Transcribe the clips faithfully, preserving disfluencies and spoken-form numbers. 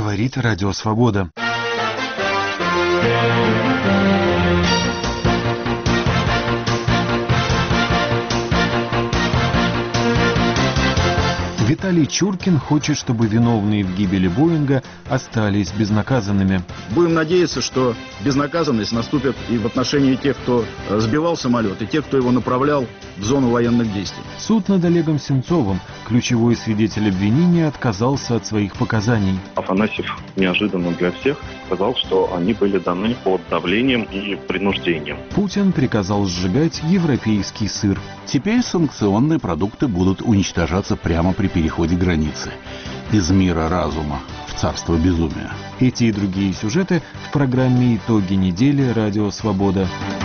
говорит Радио Свобода. Виталий Чуркин хочет, чтобы виновные в гибели Боинга остались безнаказанными. Будем надеяться, что безнаказанность наступит и в отношении тех, кто сбивал самолет, и тех, кто его направлял в зону военных действий. Суд над Олегом Сенцовым, ключевой свидетель обвинения, отказался от своих показаний. Афанасьев неожиданно для всех сказал, что они были даны под давлением и принуждением. Путин приказал сжигать европейский сыр. Теперь санкционные продукты будут уничтожаться прямо при переходе границы. Из мира разума в царство безумия. Эти и другие сюжеты в программе «Итоги недели» Радио Свобода.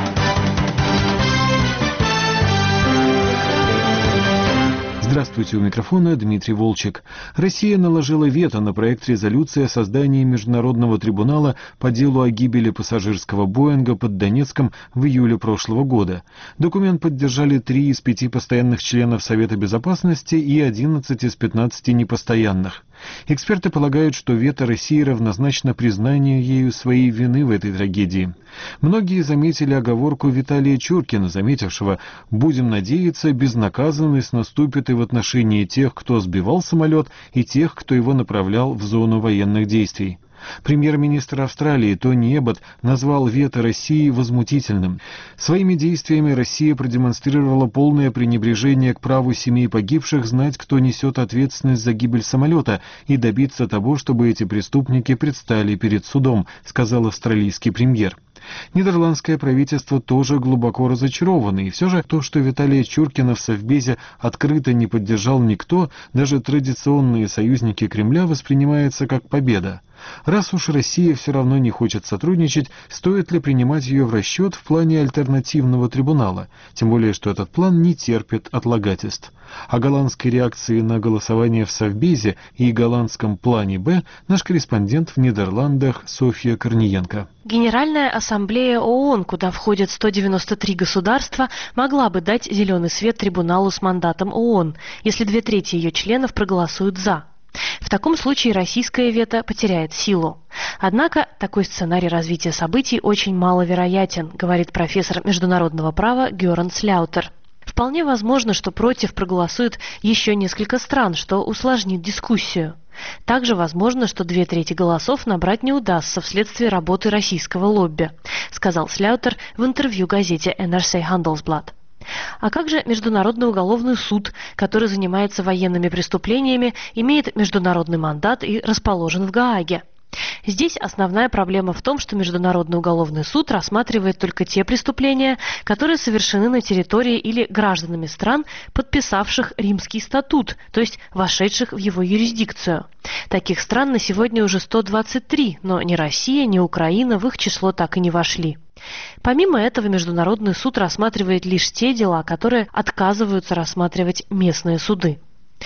Здравствуйте, у микрофона Дмитрий Волчек. Россия наложила вето на проект резолюции о создании Международного трибунала по делу о гибели пассажирского Боинга под Донецком в июле прошлого года. Документ поддержали три из пяти постоянных членов Совета Безопасности и одиннадцать из пятнадцати непостоянных. Эксперты полагают, что вето России равнозначно признанию ею своей вины в этой трагедии. Многие заметили оговорку Виталия Чуркина, заметившего: «Будем надеяться, безнаказанность наступит и в отношении тех, кто сбивал самолет, и тех, кто его направлял в зону военных действий». Премьер-министр Австралии Тони Эббот назвал вето России возмутительным. Своими действиями Россия продемонстрировала полное пренебрежение к праву семей погибших знать, кто несет ответственность за гибель самолета, и добиться того, чтобы эти преступники предстали перед судом, сказал австралийский премьер. Нидерландское правительство тоже глубоко разочаровано, и все же то, что Виталия Чуркина в Совбезе открыто не поддержал никто, даже традиционные союзники Кремля, воспринимается как победа. Раз уж Россия все равно не хочет сотрудничать, стоит ли принимать ее в расчет в плане альтернативного трибунала? Тем более, что этот план не терпит отлагательств. О голландской реакции на голосование в Совбезе и голландском плане «Б» наш корреспондент в Нидерландах Софья Корниенко. Генеральная ассамблея ООН, куда входят сто девяносто три государства, могла бы дать зеленый свет трибуналу с мандатом ООН, если две трети ее членов проголосуют «за». В таком случае российское вето потеряет силу. Однако такой сценарий развития событий очень маловероятен, говорит профессор международного права Гёран Слаутер. Вполне возможно, что против проголосуют еще несколько стран, что усложнит дискуссию. Также возможно, что две трети голосов набрать не удастся вследствие работы российского лобби, сказал Слаутер в интервью газете эн эр си Handelsblad. А как же Международный уголовный суд, который занимается военными преступлениями, имеет международный мандат и расположен в Гааге? Здесь основная проблема в том, что Международный уголовный суд рассматривает только те преступления, которые совершены на территории или гражданами стран, подписавших Римский статут, то есть вошедших в его юрисдикцию. Таких стран на сегодня уже сто двадцать три, но ни Россия, ни Украина в их число так и не вошли. Помимо этого, Международный суд рассматривает лишь те дела, которые отказываются рассматривать местные суды.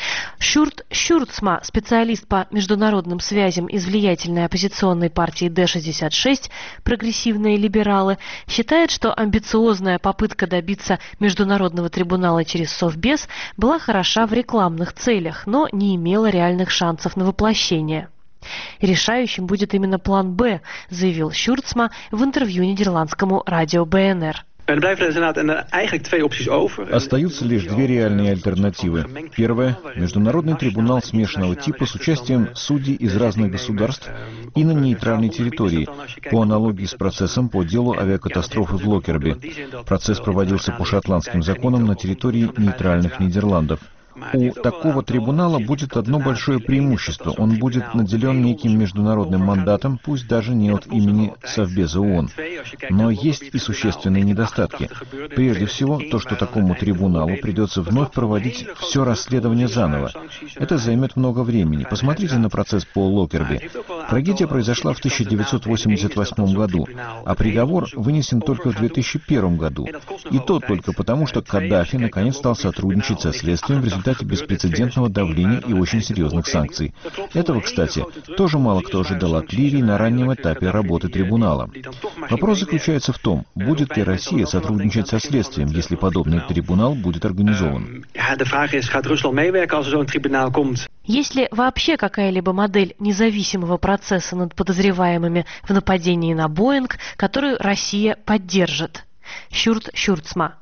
Шурт Шурцма, специалист по международным связям из влиятельной оппозиционной партии Дэ шестьдесят шесть «Прогрессивные либералы», считает, что амбициозная попытка добиться международного трибунала через Совбез была хороша в рекламных целях, но не имела реальных шансов на воплощение. Решающим будет именно план «Б», заявил Шурцма в интервью нидерландскому радио Бэ Эн Эр. Остаются лишь две реальные альтернативы. Первая – международный трибунал смешанного типа с участием судей из разных государств и на нейтральной территории, по аналогии с процессом по делу авиакатастрофы в Локерби. Процесс проводился по шотландским законам на территории нейтральных Нидерландов. У такого трибунала будет одно большое преимущество. Он будет наделен неким международным мандатом, пусть даже не от имени Совбеза ООН. Но есть и существенные недостатки. Прежде всего, то, что такому трибуналу придется вновь проводить все расследование заново. Это займет много времени. Посмотрите на процесс по Локерби. Трагедия произошла в тысяча девятьсот восемьдесят восьмом году, а приговор вынесен только в две тысячи первом году. И то только потому, что Каддафи наконец стал сотрудничать со следствием в результате беспрецедентного давления и очень серьезных санкций. Этого, кстати, тоже мало кто ожидал от Ливии на раннем этапе работы трибунала. Вопрос заключается в том, будет ли Россия сотрудничать со следствием, если подобный трибунал будет организован. Есть ли вообще какая-либо модель независимого процесса над подозреваемыми в нападении на Боинг, которую Россия поддержит? Шурт Шуртсма.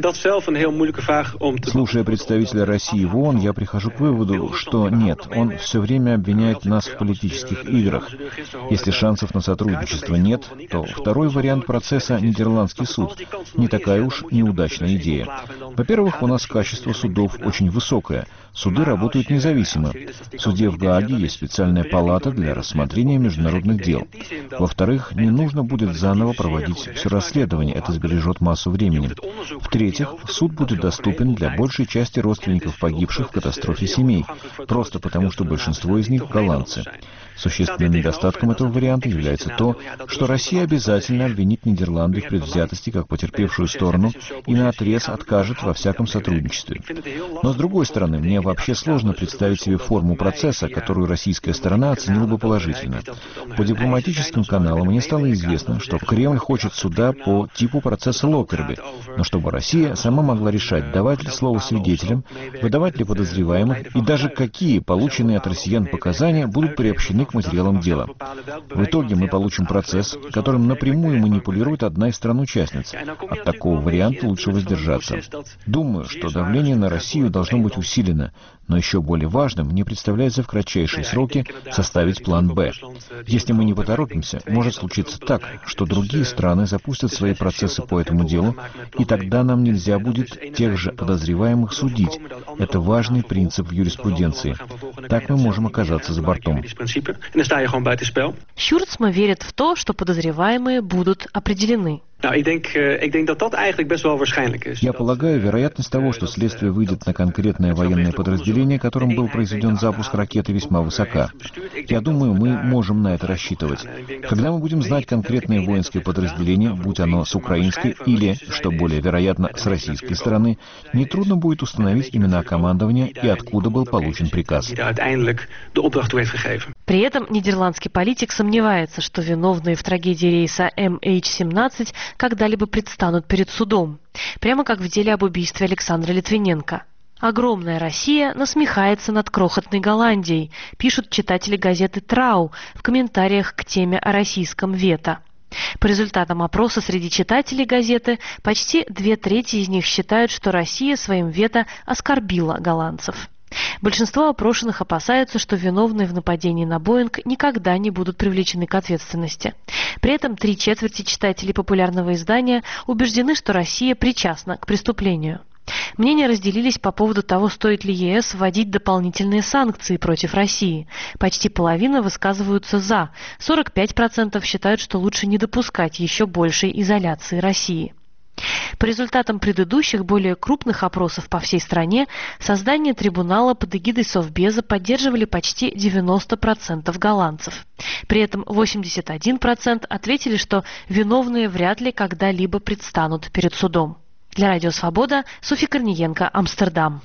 Слушая представителя России в ООН, я прихожу к выводу, что нет, он все время обвиняет нас в политических играх. Если шансов на сотрудничество нет, то второй вариант процесса — Нидерландский суд. Не такая уж неудачная идея. Во-первых, у нас качество судов очень высокое. Суды работают независимо. В суде в Гааге есть специальная палата для рассмотрения международных дел. Во-вторых, не нужно будет заново проводить все расследование, это сбережет массу времени. В-третьих, суд будет доступен для большей части родственников погибших в катастрофе семей, просто потому что большинство из них голландцы. Существенным недостатком этого варианта является то, что Россия обязательно обвинит Нидерланды в предвзятости как потерпевшую сторону и наотрез откажет во всяком сотрудничестве. Но, с другой стороны, мне вообще сложно представить себе форму процесса, которую российская сторона оценила бы положительно. По дипломатическим каналам мне стало известно, что Кремль хочет суда по типу процесса Локкерби, но чтобы Россия сама могла решать, давать ли слово свидетелям, выдавать ли подозреваемых и даже какие полученные от россиян показания будут приобщены к материалам дела. В итоге мы получим процесс, которым напрямую манипулирует одна из стран-участниц. От такого варианта лучше воздержаться. Думаю, что давление на Россию должно быть усилено, но еще более важным мне представляется в кратчайшие сроки составить план «Б». Если мы не поторопимся, может случиться так, что другие страны запустят свои процессы по этому делу, и тогда нам нельзя будет тех же подозреваемых судить. Это важный принцип в юриспруденции. Так мы можем оказаться за бортом. Шуртсма верит в то, что подозреваемые будут определены. Я полагаю, вероятность того, что следствие выйдет на конкретное военное подразделение, которым был произведен запуск ракеты, весьма высока. Я думаю, мы можем на это рассчитывать. Когда мы будем знать конкретное воинское подразделение, будь оно с украинской или, что более вероятно, с российской стороны, нетрудно будет установить имена командования и откуда был получен приказ. При этом нидерландский политик сомневается, что виновные в трагедии рейса эм эйч семнадцать когда-либо предстанут перед судом, прямо как в деле об убийстве Александра Литвиненко. Огромная Россия насмехается над крохотной Голландией, пишут читатели газеты «Трау» в комментариях к теме о российском вето. По результатам опроса среди читателей газеты почти две трети из них считают, что Россия своим вето оскорбила голландцев. Большинство опрошенных опасаются, что виновные в нападении на Боинг никогда не будут привлечены к ответственности. При этом три четверти читателей популярного издания убеждены, что Россия причастна к преступлению. Мнения разделились по поводу того, стоит ли е эс вводить дополнительные санкции против России. Почти половина высказываются «за», сорок пять процентов считают, что лучше не допускать еще большей изоляции России. По результатам предыдущих, более крупных опросов по всей стране, создание трибунала под эгидой Совбеза поддерживали почти девяносто процентов голландцев. При этом восемьдесят один процент ответили, что виновные вряд ли когда-либо предстанут перед судом. Для Радио Свобода, Софья Корниенко, Амстердам.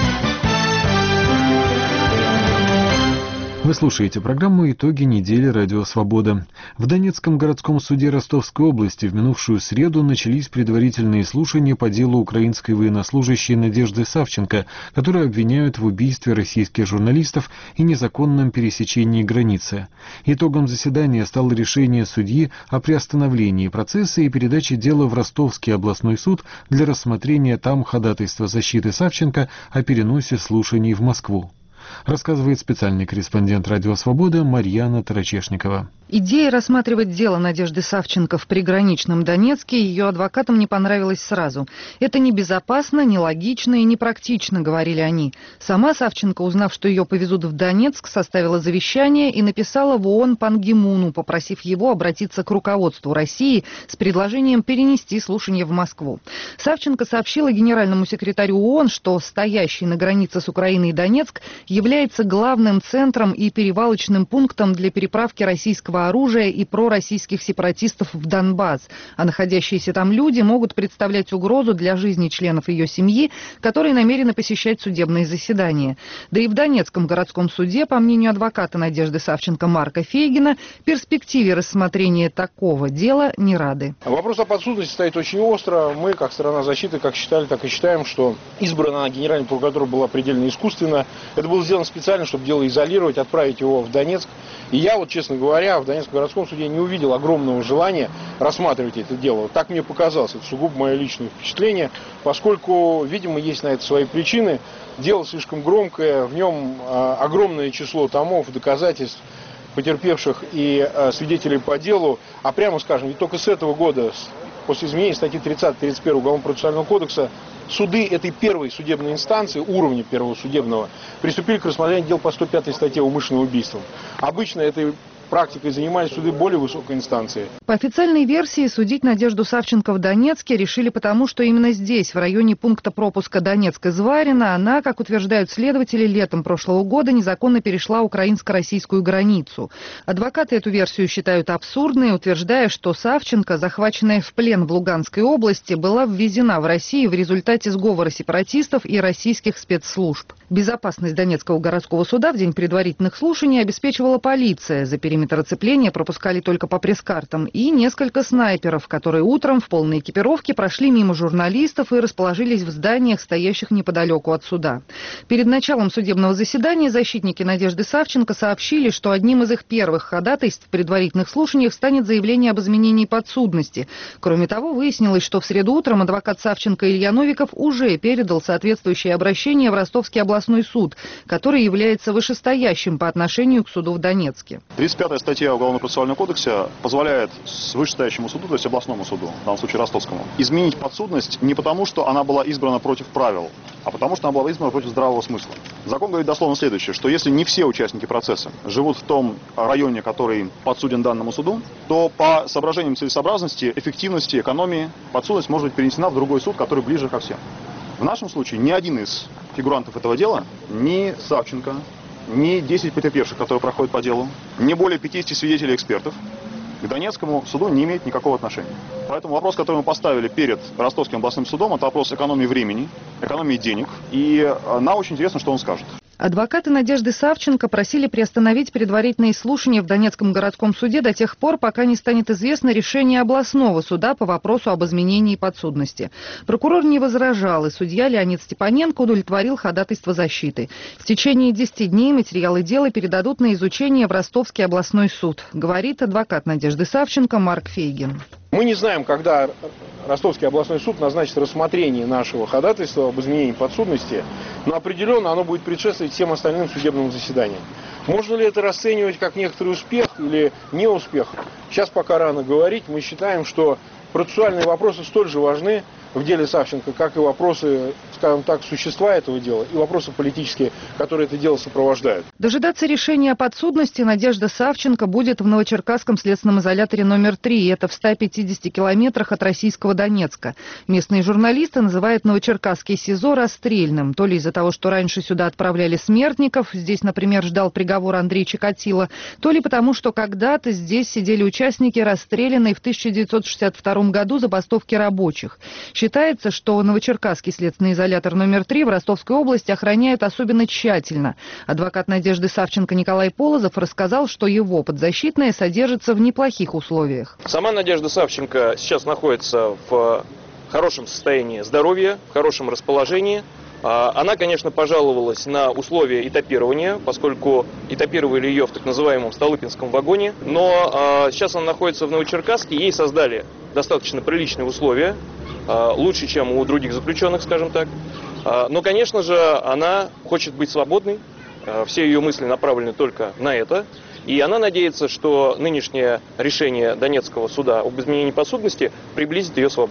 Вы слушаете программу «Итоги недели. Радио Свобода». В Донецком городском суде Ростовской области в минувшую среду начались предварительные слушания по делу украинской военнослужащей Надежды Савченко, которую обвиняют в убийстве российских журналистов и незаконном пересечении границы. Итогом заседания стало решение судьи о приостановлении процесса и передаче дела в Ростовский областной суд для рассмотрения там ходатайства защиты Савченко о переносе слушаний в Москву. Рассказывает специальный корреспондент «Радио Свобода» Марьяна Тарачешникова. Идея рассматривать дело Надежды Савченко в приграничном Донецке ее адвокатам не понравилась сразу. Это небезопасно, нелогично и непрактично, говорили они. Сама Савченко, узнав, что ее повезут в Донецк, составила завещание и написала в ООН Пан Ги Муну, попросив его обратиться к руководству России с предложением перенести слушания в Москву. Савченко сообщила генеральному секретарю ООН, что стоящий на границе с Украиной Донецк является главным центром и перевалочным пунктом для переправки российского поставляющего оружия и пророссийских сепаратистов в Донбасс, а находящиеся там люди могут представлять угрозу для жизни членов ее семьи, которые намерены посещать судебные заседания. Да и в Донецком городском суде, по мнению адвоката Надежды Савченко Марка Фейгина, перспективе рассмотрения такого дела не рады. Вопрос о подсудности стоит очень остро. Мы, как сторона защиты, как считали, так и считаем, что избрана Генеральной прокуратурой была предельно искусственно. Это было сделано специально, чтобы дело изолировать, отправить его в Донецк. И я, вот, честно говоря, в Донецком городском суде не увидел огромного желания рассматривать это дело. Так мне показалось, это сугубо мое личное впечатление, поскольку, видимо, есть на это свои причины. Дело слишком громкое, в нем а, огромное число томов, доказательств, потерпевших и а, свидетелей по делу. А прямо скажем, ведь только с этого года, после изменения статьи тридцать тридцать один Уголовно-процессуального кодекса, суды этой первой судебной инстанции, уровня первого судебного, приступили к рассмотрению дел по сто пятой статье умышленного убийства. Обычно этой практикой занимались суды более высокой инстанции. По официальной версии, судить Надежду Савченко в Донецке решили потому, что именно здесь, в районе пункта пропуска Донецк-Изварина, она, как утверждают следователи, летом прошлого года незаконно перешла украинско-российскую границу. Адвокаты эту версию считают абсурдной, утверждая, что Савченко, захваченная в плен в Луганской области, была ввезена в Россию в результате сговора сепаратистов и российских спецслужб. Безопасность Донецкого городского суда в день предварительных слушаний обеспечивала полиция. За периметр оцепления пропускали только по пресс-картам и несколько снайперов, которые утром в полной экипировке прошли мимо журналистов и расположились в зданиях, стоящих неподалеку от суда. Перед началом судебного заседания защитники Надежды Савченко сообщили, что одним из их первых ходатайств в предварительных слушаниях станет заявление об изменении подсудности. Кроме того, выяснилось, что в среду утром адвокат Савченко Илья Новиков уже передал соответствующее обращение в Ростовский областной суд, который является вышестоящим по отношению к суду в Донецке. тридцать пятая статья Уголовно-процессуального кодекса позволяет вышестоящему суду, то есть областному суду, в данном случае ростовскому, изменить подсудность не потому, что она была избрана против правил, а потому, что она была избрана против здравого смысла. Закон говорит дословно следующее, что если не все участники процесса живут в том районе, который подсуден данному суду, то по соображениям целесообразности, эффективности, экономии подсудность может быть перенесена в другой суд, который ближе ко всем. В нашем случае ни один из фигурантов этого дела, ни Савченко, ни десять потерпевших, которые проходят по делу, ни более пятидесяти свидетелей и экспертов к Донецкому суду не имеет никакого отношения. Поэтому вопрос, который мы поставили перед Ростовским областным судом, это вопрос экономии времени, экономии денег. И нам очень интересно, что он скажет. Адвокаты Надежды Савченко просили приостановить предварительные слушания в Донецком городском суде до тех пор, пока не станет известно решение областного суда по вопросу об изменении подсудности. Прокурор не возражал, и судья Леонид Степаненко удовлетворил ходатайство защиты. В течение десяти дней материалы дела передадут на изучение в Ростовский областной суд, говорит адвокат Надежды Савченко Марк Фейгин. Мы не знаем, когда Ростовский областной суд назначит рассмотрение нашего ходатайства об изменении подсудности, но определенно оно будет предшествовать всем остальным судебным заседаниям. Можно ли это расценивать как некоторый успех или неуспех? Сейчас пока рано говорить. Мы считаем, что процессуальные вопросы столь же важны в деле Савченко, как и вопросы, скажем так, существа этого дела и вопросы политические, которые это дело сопровождают. Дожидаться решения о подсудности Надежда Савченко будет в Новочеркасском следственном изоляторе номер три. Это в ста пятидесяти километрах от российского Донецка. Местные журналисты называют Новочеркасский СИЗО расстрельным. То ли из-за того, что раньше сюда отправляли смертников, здесь, например, ждал приговор Андрей Чикатило, то ли потому, что когда-то здесь сидели участники, расстрелянные в тысяча девятьсот шестьдесят втором году забастовки рабочих. Считается, что Новочеркасский следственный изолятор номер три в Ростовской области охраняют особенно тщательно. Адвокат Надежды Савченко Николай Полозов рассказал, что его подзащитная содержится в неплохих условиях. Сама Надежда Савченко сейчас находится в хорошем состоянии здоровья, в хорошем расположении. Она, конечно, пожаловалась на условия этапирования, поскольку этапировали ее в так называемом Столыпинском вагоне. Но сейчас она находится в Новочеркасске, ей создали достаточно приличные условия, лучше, чем у других заключенных, скажем так. Но, конечно же, она хочет быть свободной, все ее мысли направлены только на это. И она надеется, что нынешнее решение Донецкого суда об изменении подсудности приблизит ее свободу.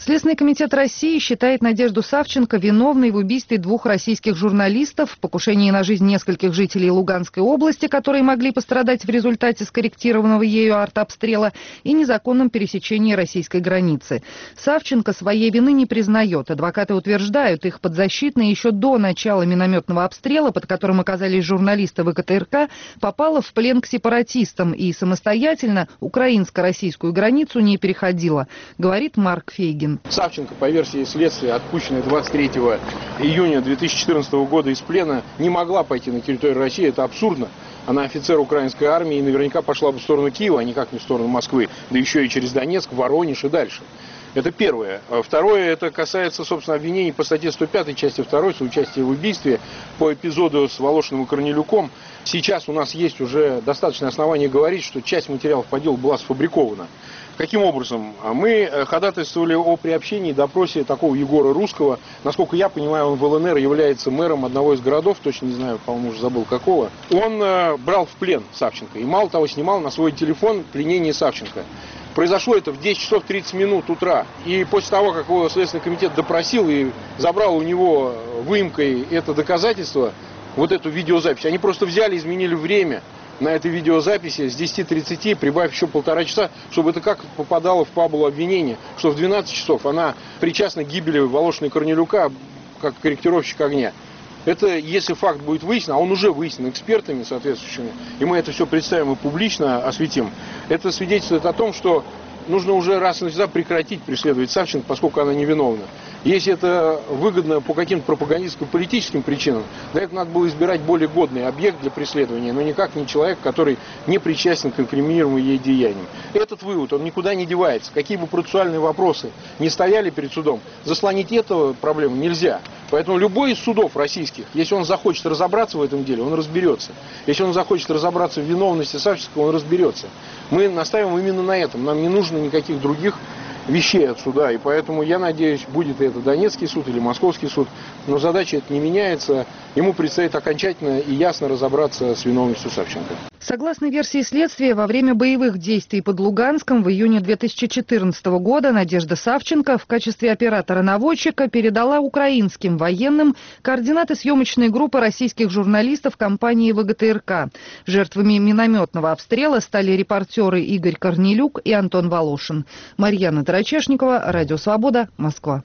Следственный комитет России считает Надежду Савченко виновной в убийстве двух российских журналистов, покушении на жизнь нескольких жителей Луганской области, которые могли пострадать в результате скорректированного ею артобстрела, и незаконном пересечении российской границы. Савченко своей вины не признает. Адвокаты утверждают, их подзащитная еще до начала минометного обстрела, под которым оказались журналисты ВГТРК, попала в плен к сепаратистам и самостоятельно украинско-российскую границу не переходила, говорит Марк Фейгин. Савченко, по версии следствия, отпущенная двадцать третьего июня две тысячи четырнадцатого года из плена, не могла пойти на территорию России. Это абсурдно. Она офицер украинской армии и наверняка пошла бы в сторону Киева, а никак не в сторону Москвы, да еще и через Донецк, Воронеж и дальше. Это первое. Второе, это касается, собственно, обвинений по статье сто пятой, части второй, соучастие в убийстве по эпизоду с Волошиным и Корнелюком. Сейчас у нас есть уже достаточное основание говорить, что часть материалов по делу была сфабрикована. Каким образом? Мы ходатайствовали о приобщении и допросе такого Егора Русского. Насколько я понимаю, он в ЛНР является мэром одного из городов, точно не знаю, по-моему, уже забыл какого. Он э, брал в плен Савченко и, мало того, снимал на свой телефон пленение Савченко. Произошло это в десять часов тридцать минут утра. И после того, как его Следственный комитет допросил и забрал у него выемкой это доказательство, вот эту видеозапись, они просто взяли, изменили время на этой видеозаписи с десяти тридцати, прибавив еще полтора часа, чтобы это как попадало в фабулу обвинения, что в двенадцать часов она причастна к гибели Волошина и Корнелюка как корректировщик огня. Это если факт будет выяснен, а он уже выяснен экспертами соответствующими, и мы это все представим и публично осветим, это свидетельствует о том, что нужно уже раз и навсегда прекратить преследовать Савченко, поскольку она невиновна. Если это выгодно по каким-то пропагандистско-политическим причинам, для этого надо было избирать более годный объект для преследования, но никак не человек, который не причастен к инкриминируемым ей деяниям. Этот вывод, он никуда не девается. Какие бы процессуальные вопросы не стояли перед судом, заслонить эту проблему нельзя. Поэтому любой из судов российских, если он захочет разобраться в этом деле, он разберется. Если он захочет разобраться в виновности Савченко, он разберется. Мы настаиваем именно на этом. Нам не нужно никаких других вещей от суда. И поэтому, я надеюсь, будет это Донецкий суд или Московский суд. Но задача эта не меняется. Ему предстоит окончательно и ясно разобраться с виновностью Савченко. Согласно версии следствия, во время боевых действий под Луганском в июне две тысячи четырнадцатого года Надежда Савченко в качестве оператора-наводчика передала украинским военным координаты съемочной группы российских журналистов компании ВГТРК. Жертвами минометного обстрела стали репортеры Игорь Корнелюк и Антон Волошин. Марьяна Тарачешникова, Радио Свобода, Москва.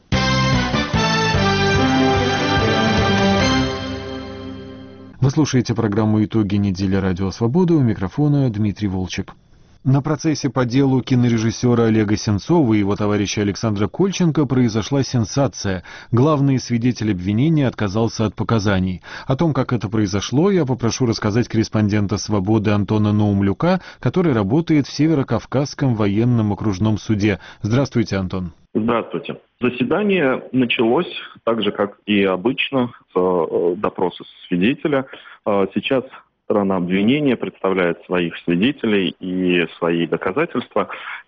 Вы слушаете программу «Итоги недели Радио Свобода», у микрофона Дмитрий Волчек. На процессе по делу кинорежиссера Олега Сенцова и его товарища Александра Кольченко произошла сенсация. Главный свидетель обвинения отказался от показаний. О том, как это произошло, я попрошу рассказать корреспондента «Свободы» Антона Наумлюка, который работает в Северокавказском военном окружном суде. Здравствуйте, Антон. Здравствуйте. Заседание началось так же, как и обычно, с допроса свидетеля. Сейчас сторона обвинения представляет своих свидетелей и свои доказательства.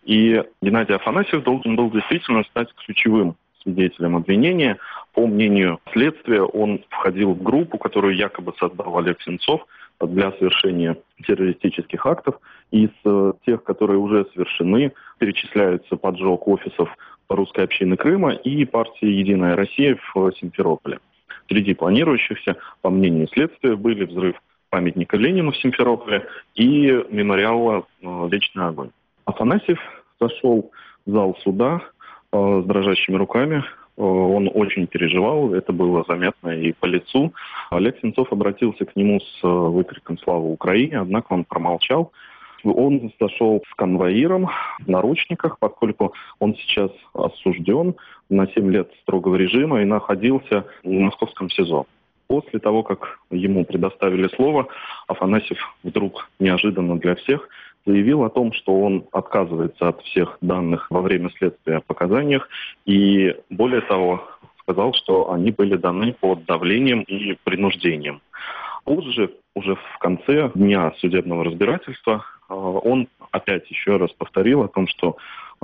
И Геннадий Афанасьев должен был действительно стать ключевым свидетелем обвинения. По мнению следствия, он входил в группу, которую якобы создал Олег Сенцов для совершения террористических актов. Из тех, которые уже совершены, перечисляются поджог офисов русской общины Крыма и партии «Единая Россия» в Симферополе. Среди планирующихся, по мнению следствия, были взрыв памятника Ленину в Симферополе и мемориала «Вечный огонь». Афанасьев зашел в зал суда с дрожащими руками. Он очень переживал, это было заметно и по лицу. Олег Сенцов обратился к нему с выкриком «Слава Украине!», однако он промолчал. Он зашел с конвоиром в наручниках, поскольку он сейчас осужден на семь лет строгого режима и находился в московском СИЗО. После того, как ему предоставили слово, Афанасьев вдруг неожиданно для всех заявил о том, что он отказывается от всех данных во время следствия о показаниях и, более того, сказал, что они были даны под давлением и принуждением. Позже, уже в конце дня судебного разбирательства, он опять еще раз повторил о том, что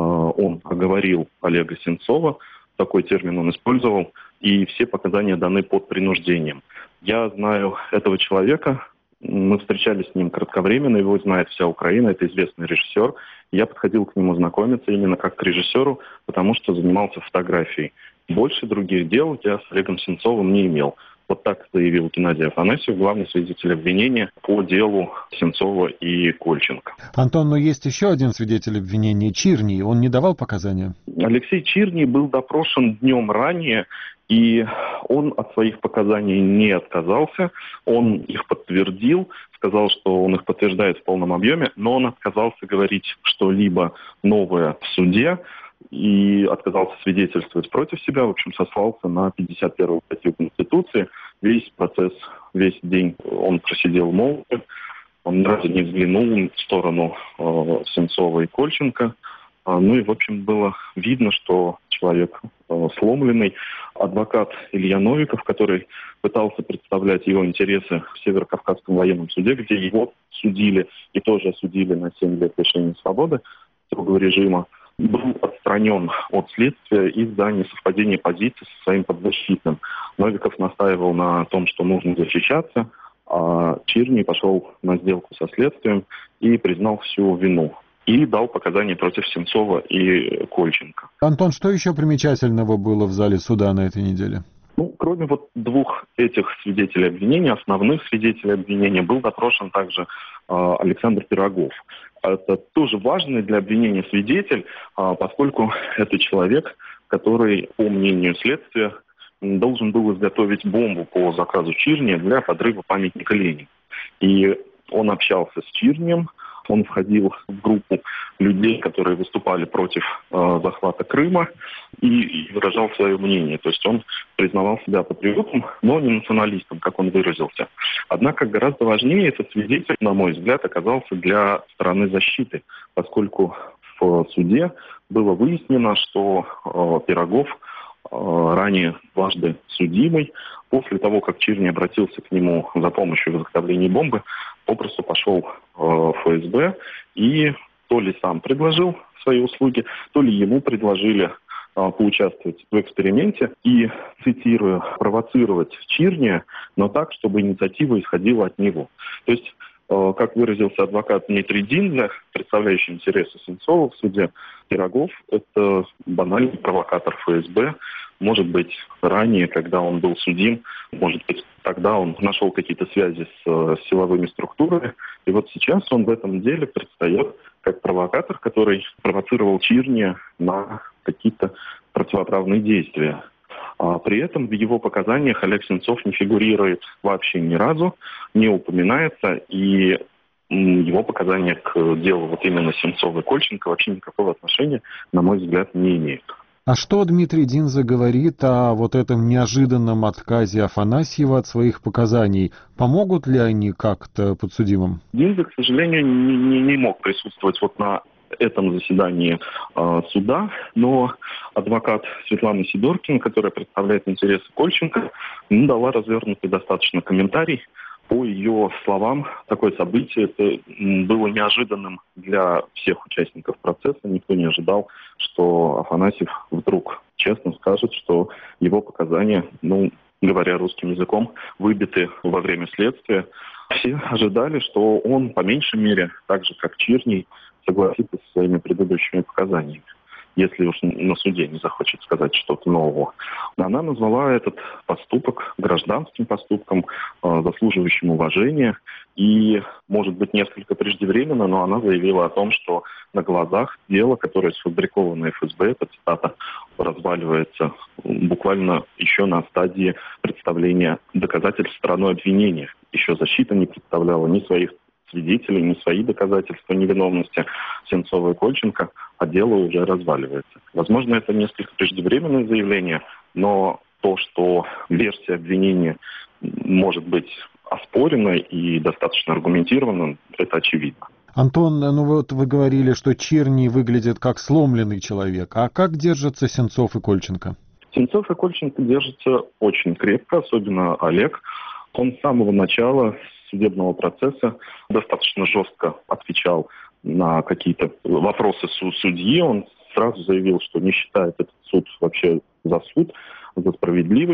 он оговорил Олега Сенцова, такой термин он использовал, и все показания даны под принуждением. Я знаю этого человека, Мы встречались с ним кратковременно, его знает вся Украина, это известный режиссер. Я подходил к нему знакомиться именно как к режиссеру, потому что занимался фотографией. Больше других дел я с Олегом Сенцовым не имел. Вот так заявил Геннадий Афанасьев, главный свидетель обвинения по делу Сенцова и Кольченко. Антон, но есть еще один свидетель обвинения, Чирний. Он не давал показания? Алексей Чирний был допрошен днем ранее, и он от своих показаний не отказался. Он их подтвердил, сказал, что он их подтверждает в полном объеме, но он отказался говорить что-либо новое в суде и отказался свидетельствовать против себя. В общем, сослался на пятьдесят первую статью Конституции. Весь процесс, весь день он просидел молча. Он ни разу не взглянул в сторону э, Сенцова и Кольченко. А, ну и, в общем, было видно, что человек э, сломленный. Адвокат Илья Новиков, который пытался представлять его интересы в Северокавказском военном суде, где его судили и тоже осудили на семь лет лишения свободы строгого режима, был отстранен от следствия из-за несовпадения позиций со своим подзащитным. Новиков настаивал на том, что нужно защищаться, а Чирний пошел на сделку со следствием и признал всю вину. И дал показания против Сенцова и Кольченко. Антон, что еще примечательного было в зале суда на этой неделе? Ну, кроме вот двух этих свидетелей обвинения, основных свидетелей обвинения, был допрошен также э, Александр Пирогов. Это тоже важный для обвинения свидетель, э, поскольку это человек, который, по мнению следствия, должен был изготовить бомбу по заказу Чирния для подрыва памятника Ленину. И он общался с Чирнием, он входил в группу людей, которые выступали против э, захвата Крыма, и, и выражал свое мнение. То есть он признавал себя патриотом, но не националистом, как он выразился. Однако гораздо важнее этот свидетель, на мой взгляд, оказался для стороны защиты, поскольку в суде было выяснено, что э, Пирогов, э, ранее дважды судимый, после того, как Чирний обратился к нему за помощью в изготовлении бомбы, попросту пошел э, в эф эс бэ и то ли сам предложил свои услуги, то ли ему предложили э, поучаствовать в эксперименте и, цитирую, провоцировать Чирния, но так, чтобы инициатива исходила от него. То есть, э, как выразился адвокат Дмитрий Динза, представляющий интересы Сенцова в суде, Пирогов – это банальный провокатор эф эс бэ. Может быть, ранее, когда он был судим, может быть, тогда он нашел какие-то связи с, с силовыми структурами. И вот сейчас он в этом деле предстает как провокатор, который провоцировал Чирния на какие-то противоправные действия. А при этом в его показаниях Олег Сенцов не фигурирует вообще ни разу, не упоминается, и его показания к делу вот именно Сенцова и Кольченко вообще никакого отношения, на мой взгляд, не имеют. А что Дмитрий Динза говорит о вот этом неожиданном отказе Афанасьева от своих показаний? Помогут ли они как-то подсудимым? Динза, к сожалению, не, не, не мог присутствовать вот на этом заседании э, суда, но адвокат Светлана Сидоркина, которая представляет интересы Кольченко, ну, дала развернутый достаточно комментарий. По ее словам, такое событие это было неожиданным для всех участников процесса. Никто не ожидал, что Афанасьев вдруг честно скажет, что его показания, ну, говоря русским языком, выбиты во время следствия. Все ожидали, что он, по меньшей мере, так же как Чирний, согласится со своими предыдущими показаниями, если уж на суде не захочет сказать что-то нового. Она назвала этот поступок гражданским поступком, заслуживающим уважения. И, может быть, несколько преждевременно, но она заявила о том, что на глазах дело, которое сфабриковано эф эс бэ, эта цитата, разваливается буквально еще на стадии представления доказательств стороной обвинения. Еще защита не представляла ни своих свидетелей, ни свои доказательства невиновности Сенцова и Кольченко, а дело уже разваливается. Возможно, это несколько преждевременное заявление, но то, что версия обвинения может быть оспорена и достаточно аргументирована, это очевидно. Антон, ну вот вы говорили, что Чирний выглядит как сломленный человек. А как держатся Сенцов и Кольченко? Сенцов и Кольченко держатся очень крепко, особенно Олег. Он с самого начала судебного процесса достаточно жестко отвечал на какие-то вопросы судьи. Он сразу заявил, что не считает этот суд вообще за суд, за справедливый.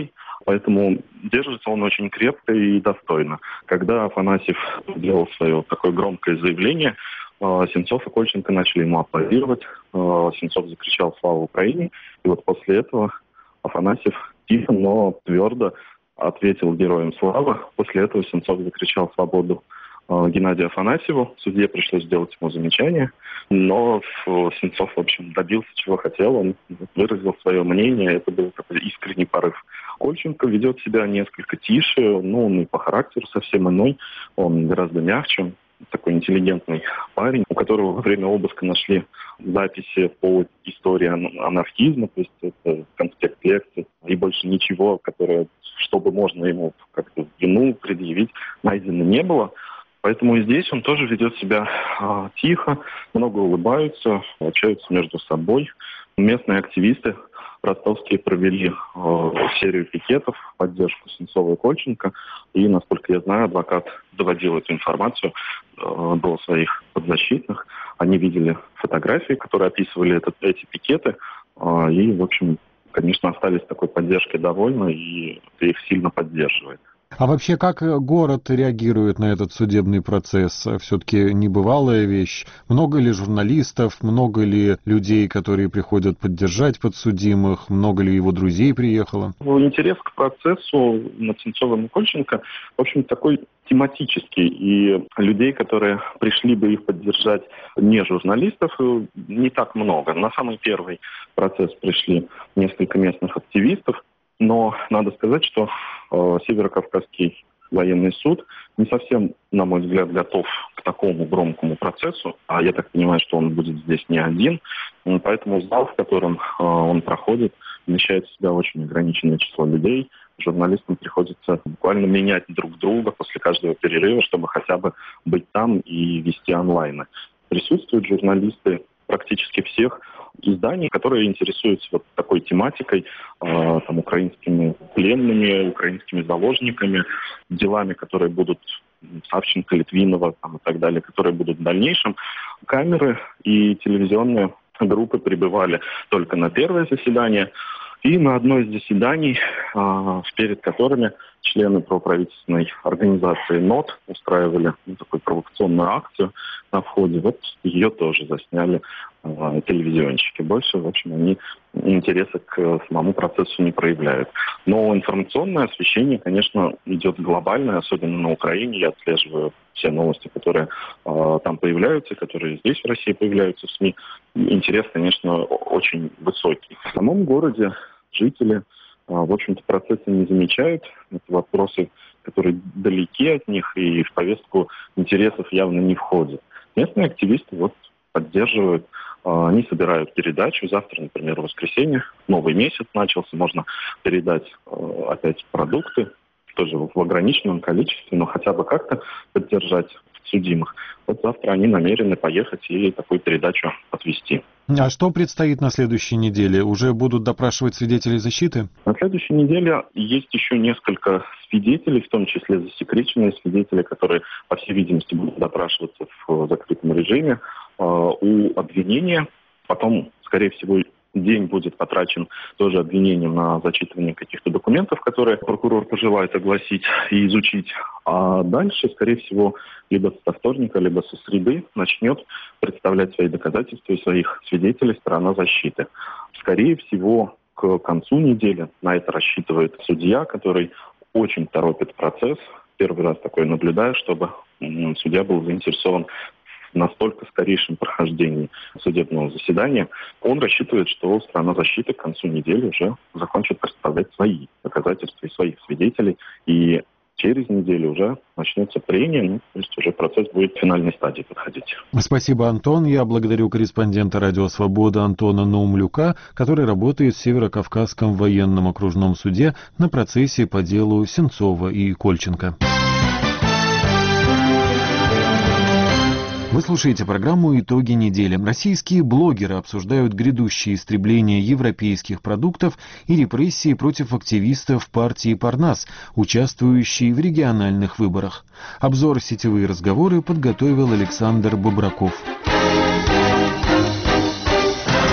Поэтому держится он очень крепко и достойно. Когда Афанасьев сделал свое такое громкое заявление, Сенцов и Кольченко начали ему аплодировать. Сенцов закричал «Слава Украине!». И вот после этого Афанасьев тихо, но твердо ответил героям славы. После этого Сенцов закричал «Свободу Геннадию Афанасьеву». Судье пришлось сделать ему замечание. Но Сенцов, в общем, добился, чего хотел. Он выразил свое мнение. Это был такой искренний порыв. Кольченко ведет себя несколько тише. Ну, он и по характеру совсем иной. Он гораздо мягче. Такой интеллигентный парень, у которого во время обыска нашли записи по истории анархизма, то есть это конспект лекций, и больше ничего, которое, чтобы можно ему как-то вину предъявить, найдено не было. Поэтому и здесь он тоже ведет себя а, тихо, много улыбаются, общаются между собой. Местные активисты ростовские провели э, серию пикетов в поддержку Сенцова и Кольченко. И, насколько я знаю, адвокат доводил эту информацию э, до своих подзащитных. Они видели фотографии, которые описывали этот, эти пикеты. Э, и, в общем, конечно, остались такой поддержкой довольны, и это их сильно поддерживает. А вообще, как город реагирует на этот судебный процесс? Все-таки небывалая вещь. Много ли журналистов, много ли людей, которые приходят поддержать подсудимых, много ли его друзей приехало? Интерес к процессу над Сенцовым и Кольченко, в общем, такой тематический. И людей, которые пришли бы их поддержать, не журналистов, не так много. На самый первый процесс пришли несколько местных активистов. Но надо сказать, что э, Северокавказский военный суд не совсем, на мой взгляд, готов к такому громкому процессу. А я так понимаю, что он будет здесь не один. Поэтому зал, в котором э, он проходит, вмещает в себя очень ограниченное число людей. Журналистам приходится буквально менять друг друга после каждого перерыва, чтобы хотя бы быть там и вести онлайн. Присутствуют журналисты практически всех изданий, которые интересуются вот такой тематикой, э, там, украинскими пленными, украинскими заложниками, делами, которые будут Савченко, Литвинова там, и так далее, которые будут в дальнейшем. Камеры и телевизионные группы прибывали только на первое заседание. И на одно из заседаний, э, перед которыми члены проправительственной организации НОТ устраивали ну, такую провокационную акцию на входе. Вот ее тоже засняли э, телевизионщики. Больше, в общем, они интереса к самому процессу не проявляют. Но информационное освещение, конечно, идет глобальное, особенно на Украине. Я отслеживаю все новости, которые э, там появляются, которые здесь в России появляются в СМИ. Интерес, конечно, очень высокий. В самом городе жители, в общем-то, процессы не замечают. Это вопросы, которые далеки от них и в повестку интересов явно не входят. Местные активисты вот поддерживают, они собирают передачу. Завтра, например, в воскресенье, новый месяц начался, можно передать опять продукты, тоже в ограниченном количестве, но хотя бы как-то поддержать судимых. Вот завтра они намерены поехать и такую передачу отвезти. А что предстоит на следующей неделе? Уже будут допрашивать свидетелей защиты? На следующей неделе есть еще несколько свидетелей, в том числе засекреченные свидетели, которые, по всей видимости, будут допрашиваться в закрытом режиме. У обвинения потом, скорее всего, день будет потрачен тоже обвинением на зачитывание каких-то документов, которые прокурор пожелает огласить и изучить. А дальше, скорее всего, либо со вторника, либо со среды начнет представлять свои доказательства и своих свидетелей сторона защиты. Скорее всего, к концу недели на это рассчитывает судья, который очень торопит процесс. Первый раз такое наблюдаю, чтобы судья был заинтересован настолько скорейшем прохождении судебного заседания. Он рассчитывает, что сторона защиты к концу недели уже закончит представлять свои доказательства и своих свидетелей. И через неделю уже начнется прения, ну, то есть уже процесс будет к финальной стадии подходить. Спасибо, Антон. Я благодарю корреспондента «Радио Свобода» Антона Наумлюка, который работает в Северокавказском военном окружном суде на процессе по делу Сенцова и Кольченко. Вы слушаете программу «Итоги недели». Российские блогеры обсуждают грядущее истребление европейских продуктов и репрессии против активистов партии «Парнас», участвующей в региональных выборах. Обзор «Сетевые разговоры» подготовил Александр Бобраков.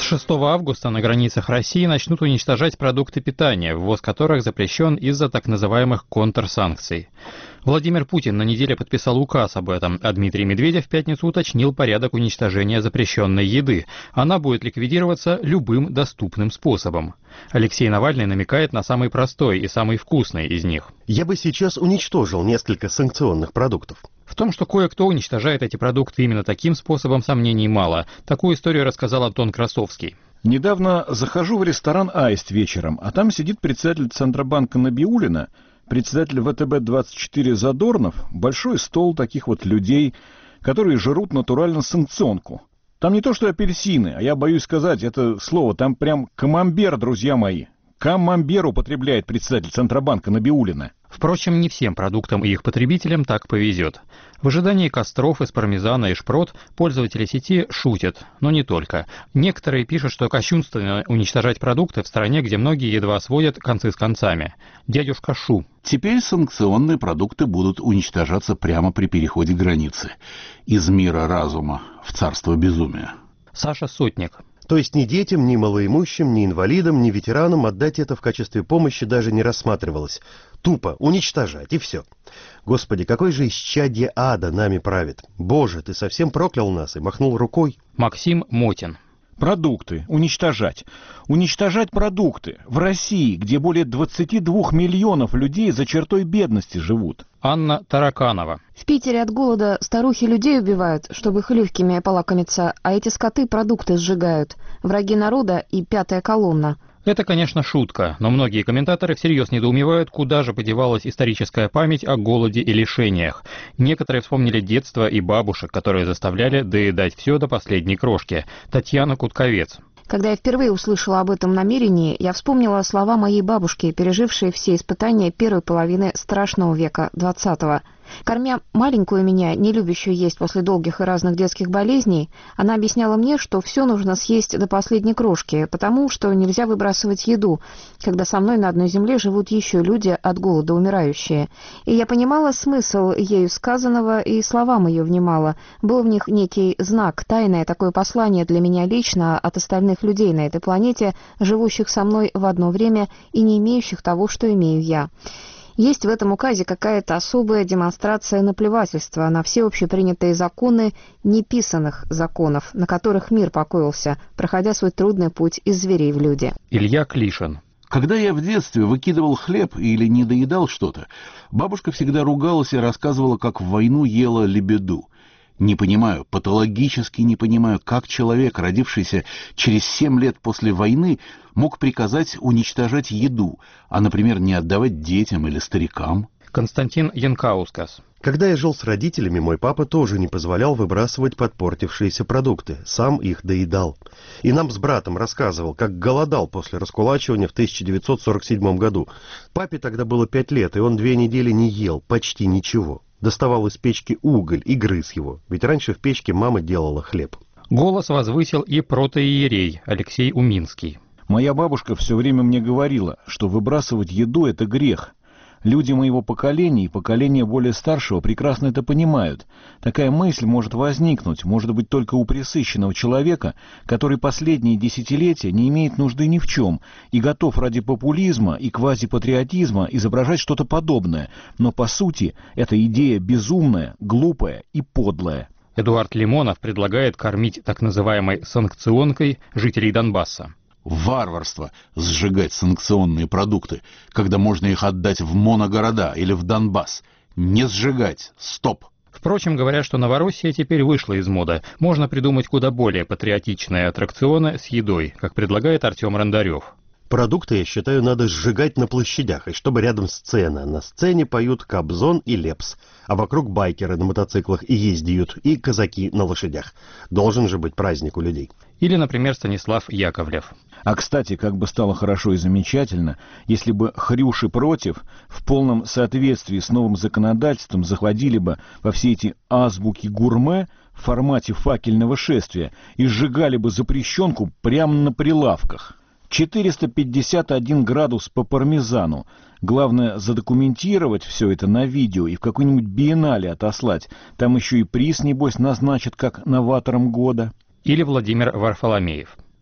шестого августа на границах России начнут уничтожать продукты питания, ввоз которых запрещен из-за так называемых контрсанкций. Владимир Путин на неделе подписал указ об этом, а Дмитрий Медведев в пятницу уточнил порядок уничтожения запрещенной еды. Она будет ликвидироваться любым доступным способом. Алексей Навальный намекает на самый простой и самый вкусный из них. Я бы сейчас уничтожил несколько санкционных продуктов. В том, что кое-кто уничтожает эти продукты именно таким способом, сомнений мало. Такую историю рассказал Антон Красовский. Недавно захожу в ресторан «Аист» вечером, а там сидит председатель Центробанка Набиуллина, председатель вэ тэ бэ двадцать четыре Задорнов, большой стол таких вот людей, которые жрут натурально санкционку. Там не то что апельсины, а я боюсь сказать это слово, там прям камамбер, друзья мои. Камамбер употребляет председатель Центробанка Набиуллина. Впрочем, не всем продуктам и их потребителям так повезет. В ожидании костров из пармезана и шпрот пользователи сети шутят, но не только. Некоторые пишут, что кощунственно уничтожать продукты в стране, где многие едва сводят концы с концами. Дядюшка Шу. Теперь санкционные продукты будут уничтожаться прямо при переходе границы. Из мира разума в царство безумия. Саша Сотник. То есть ни детям, ни малоимущим, ни инвалидам, ни ветеранам отдать это в качестве помощи даже не рассматривалось. Тупо уничтожать, и все. Господи, какой же исчадье ада нами правит. Боже, ты совсем проклял нас и махнул рукой. Максим Мотин. Продукты. Уничтожать. Уничтожать продукты. В России, где более двадцати двух миллионов людей за чертой бедности живут. Анна Тараканова. В Питере от голода старухи людей убивают, чтобы их легкими полакомиться, а эти скоты продукты сжигают. Враги народа и пятая колонна. Это, конечно, шутка, но многие комментаторы всерьез недоумевают, куда же подевалась историческая память о голоде и лишениях. Некоторые вспомнили детство и бабушек, которые заставляли доедать все до последней крошки. Татьяна Кутковец. Когда я впервые услышала об этом намерении, я вспомнила слова моей бабушки, пережившей все испытания первой половины страшного века двадцатого. Кормя маленькую меня, не любящую есть после долгих и разных детских болезней, она объясняла мне, что все нужно съесть до последней крошки, потому что нельзя выбрасывать еду, когда со мной на одной земле живут еще люди от голода умирающие. И я понимала смысл ею сказанного и словам ее внимала. Был в них некий знак, тайное такое послание для меня лично от остальных людей на этой планете, живущих со мной в одно время и не имеющих того, что имею я. Есть в этом указе какая-то особая демонстрация наплевательства на все общепринятые законы неписанных законов, на которых мир покоился, проходя свой трудный путь из зверей в люди. Илья Клишин. Когда я в детстве выкидывал хлеб или не доедал что-то, бабушка всегда ругалась и рассказывала, как в войну ела лебеду. Не понимаю, патологически не понимаю, как человек, родившийся через семь лет после войны, мог приказать уничтожать еду, а, например, не отдавать детям или старикам. Константин Янкаускас. Когда я жил с родителями, мой папа тоже не позволял выбрасывать подпортившиеся продукты, сам их доедал. И нам с братом рассказывал, как голодал после раскулачивания в тысяча девятьсот сорок седьмом году. Папе тогда было пять лет, и он две недели не ел, почти ничего. Доставал из печки уголь и грыз его, ведь раньше в печке мама делала хлеб. Голос возвысил и протоиерей Алексей Уминский. Моя бабушка все время мне говорила, что выбрасывать еду – это грех. Люди моего поколения и поколения более старшего прекрасно это понимают. Такая мысль может возникнуть, может быть, только у пресыщенного человека, который последние десятилетия не имеет нужды ни в чем и готов ради популизма и квазипатриотизма изображать что-то подобное. Но, по сути, эта идея безумная, глупая и подлая. Эдуард Лимонов предлагает кормить так называемой санкционкой жителей Донбасса. Варварство сжигать санкционные продукты, когда можно их отдать в моногорода или в Донбасс. Не сжигать. Стоп. Впрочем, говорят, что Новороссия теперь вышла из моды. Можно придумать куда более патриотичные аттракционы с едой, как предлагает Артем Рандарев. Продукты, я считаю, надо сжигать на площадях, и чтобы рядом сцена. На сцене поют Кобзон и Лепс, а вокруг байкеры на мотоциклах и ездят, и казаки на лошадях. Должен же быть праздник у людей. Или, например, Станислав Яковлев. А, кстати, как бы стало хорошо и замечательно, если бы хрюши против в полном соответствии с новым законодательством заходили бы во все эти азбуки гурме в формате факельного шествия и сжигали бы запрещенку прямо на прилавках. четыреста пятьдесят один градус по пармезану. Главное задокументировать все это на видео и в какой-нибудь биеннале отослать. Там еще и приз, небось, назначат как новатором года. Или Владимир Варфоломеев.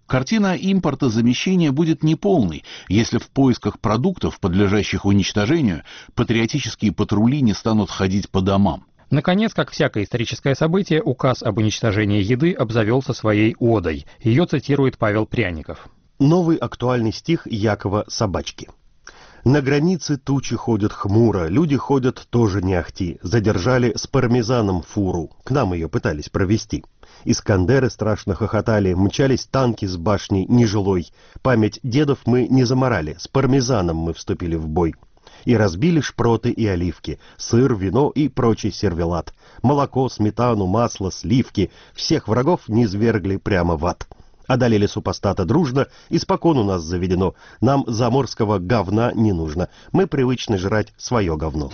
Картина импортозамещения будет неполной, если в поисках продуктов, подлежащих уничтожению, патриотические патрули не станут ходить по домам. Наконец, как всякое историческое событие, указ об уничтожении еды обзавелся своей одой. Ее цитирует Павел Пряников. Новый актуальный стих Якова Собачки. На границе тучи ходят хмуро, люди ходят тоже не ахти. Задержали с пармезаном фуру, к нам ее пытались провести. Искандеры страшно хохотали, мчались танки с башни нежилой. Память дедов мы не заморали, с пармезаном мы вступили в бой. И разбили шпроты и оливки, сыр, вино и прочий сервелат. Молоко, сметану, масло, сливки. Всех врагов низвергли прямо в ад. Одолели супостата дружно, испокон у нас заведено. Нам заморского говна не нужно. Мы привычны жрать свое говно.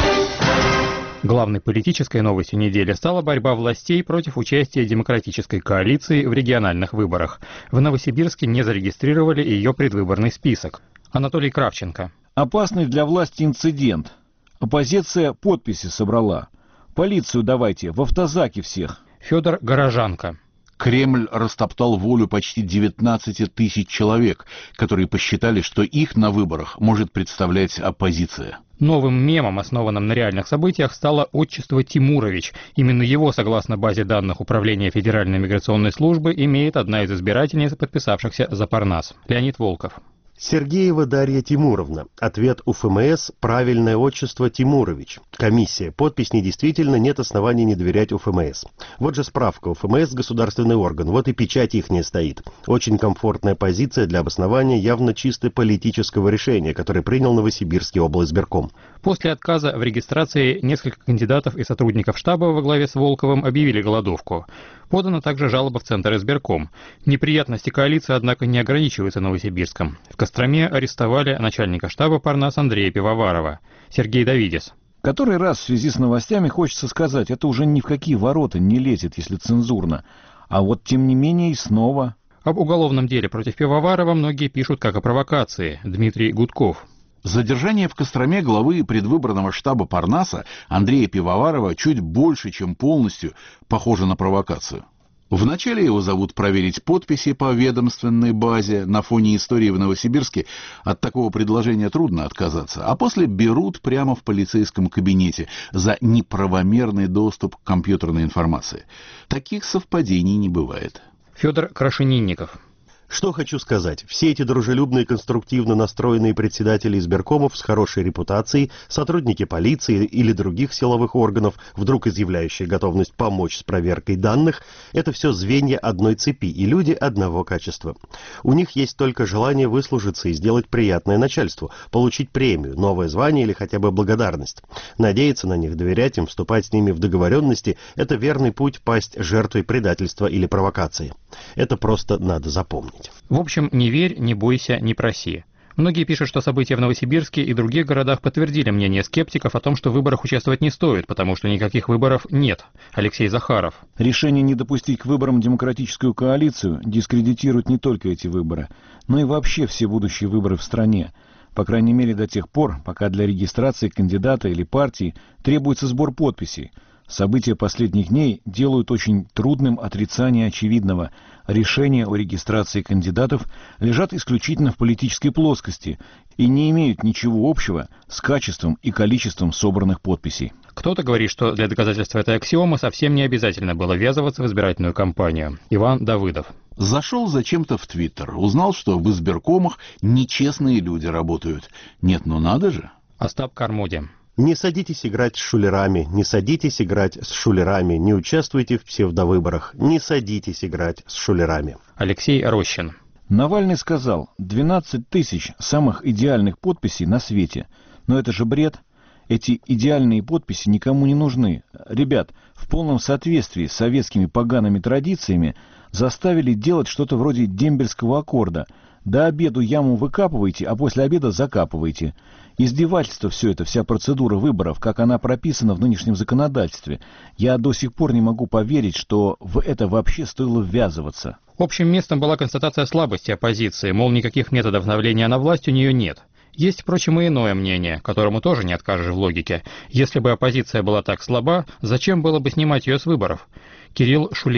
Главной политической новостью недели стала борьба властей против участия демократической коалиции в региональных выборах. В Новосибирске не зарегистрировали ее предвыборный список. Анатолий Кравченко. Опасный для власти инцидент. Оппозиция подписи собрала. Полицию давайте, в автозаке всех. Федор Горожанко. Кремль растоптал волю почти девятнадцати тысяч человек, которые посчитали, что их на выборах может представлять оппозиция. Новым мемом, основанным на реальных событиях, стало отчество Тимурович. Именно его, согласно базе данных Управления Федеральной миграционной службы, имеет одна из избирательниц, подписавшихся за Парнас. Леонид Волков. Сергеева Дарья Тимуровна. Ответ УФМС – правильное отчество Тимурович. Комиссия. Подпись недействительна, нет оснований не доверять УФМС. Вот же справка. УФМС – государственный орган. Вот и печать ихняя стоит. Очень комфортная позиция для обоснования явно чисто политического решения, которое принял Новосибирский облсбирком. После отказа в регистрации несколько кандидатов и сотрудников штаба во главе с Волковым объявили голодовку. Подана также жалоба в Центр избирком. Неприятности коалиции, однако, не ограничиваются Новосибирском. В Костроме арестовали начальника штаба Парнас Андрея Пивоварова. Сергей Давидис. Который раз в связи с новостями хочется сказать, это уже ни в какие ворота не лезет, если цензурно. А вот тем не менее и снова. Об уголовном деле против Пивоварова многие пишут как о провокации. Дмитрий Гудков. Задержание в Костроме главы предвыборного штаба Парнаса Андрея Пивоварова чуть больше, чем полностью похоже на провокацию. Вначале его зовут проверить подписи по ведомственной базе. На фоне истории в Новосибирске от такого предложения трудно отказаться. А после берут прямо в полицейском кабинете за неправомерный доступ к компьютерной информации. Таких совпадений не бывает. Федор Крашенинников. Что хочу сказать. Все эти дружелюбные, конструктивно настроенные председатели избиркомов с хорошей репутацией, сотрудники полиции или других силовых органов, вдруг изъявляющие готовность помочь с проверкой данных, это все звенья одной цепи и люди одного качества. У них есть только желание выслужиться и сделать приятное начальству, получить премию, новое звание или хотя бы благодарность. Надеяться на них, доверять им, вступать с ними в договоренности – это верный путь пасть жертвой предательства или провокации. Это просто надо запомнить. В общем, не верь, не бойся, не проси. Многие пишут, что события в Новосибирске и других городах подтвердили мнение скептиков о том, что в выборах участвовать не стоит, потому что никаких выборов нет. Алексей Захаров. Решение не допустить к выборам демократическую коалицию дискредитирует не только эти выборы, но и вообще все будущие выборы в стране. По крайней мере до тех пор, пока для регистрации кандидата или партии требуется сбор подписей. События последних дней делают очень трудным отрицание очевидного. Решения о регистрации кандидатов лежат исключительно в политической плоскости и не имеют ничего общего с качеством и количеством собранных подписей. Кто-то говорит, что для доказательства этой аксиомы совсем не обязательно было ввязываться в избирательную кампанию. Иван Давыдов. Зашел зачем-то в Твиттер, узнал, что в избиркомах нечестные люди работают. Нет, ну надо же. Остап Кармоди. Не садитесь играть с шулерами, не садитесь играть с шулерами, не участвуйте в псевдовыборах, не садитесь играть с шулерами. Алексей Рощин. Навальный сказал, двенадцать тысяч самых идеальных подписей на свете. Но это же бред. Эти идеальные подписи никому не нужны. Ребят, в полном соответствии с советскими погаными традициями заставили делать что-то вроде дембельского аккорда. До обеду яму выкапывайте, а после обеда закапывайте. Издевательство все это, вся процедура выборов, как она прописана в нынешнем законодательстве. Я до сих пор не могу поверить, что в это вообще стоило ввязываться. Общим местом была констатация слабости оппозиции, мол, никаких методов давления на власть у нее нет. Есть, впрочем, и иное мнение, которому тоже не откажешь в логике. Если бы оппозиция была так слаба, зачем было бы снимать ее с выборов? Кирилл Шулика.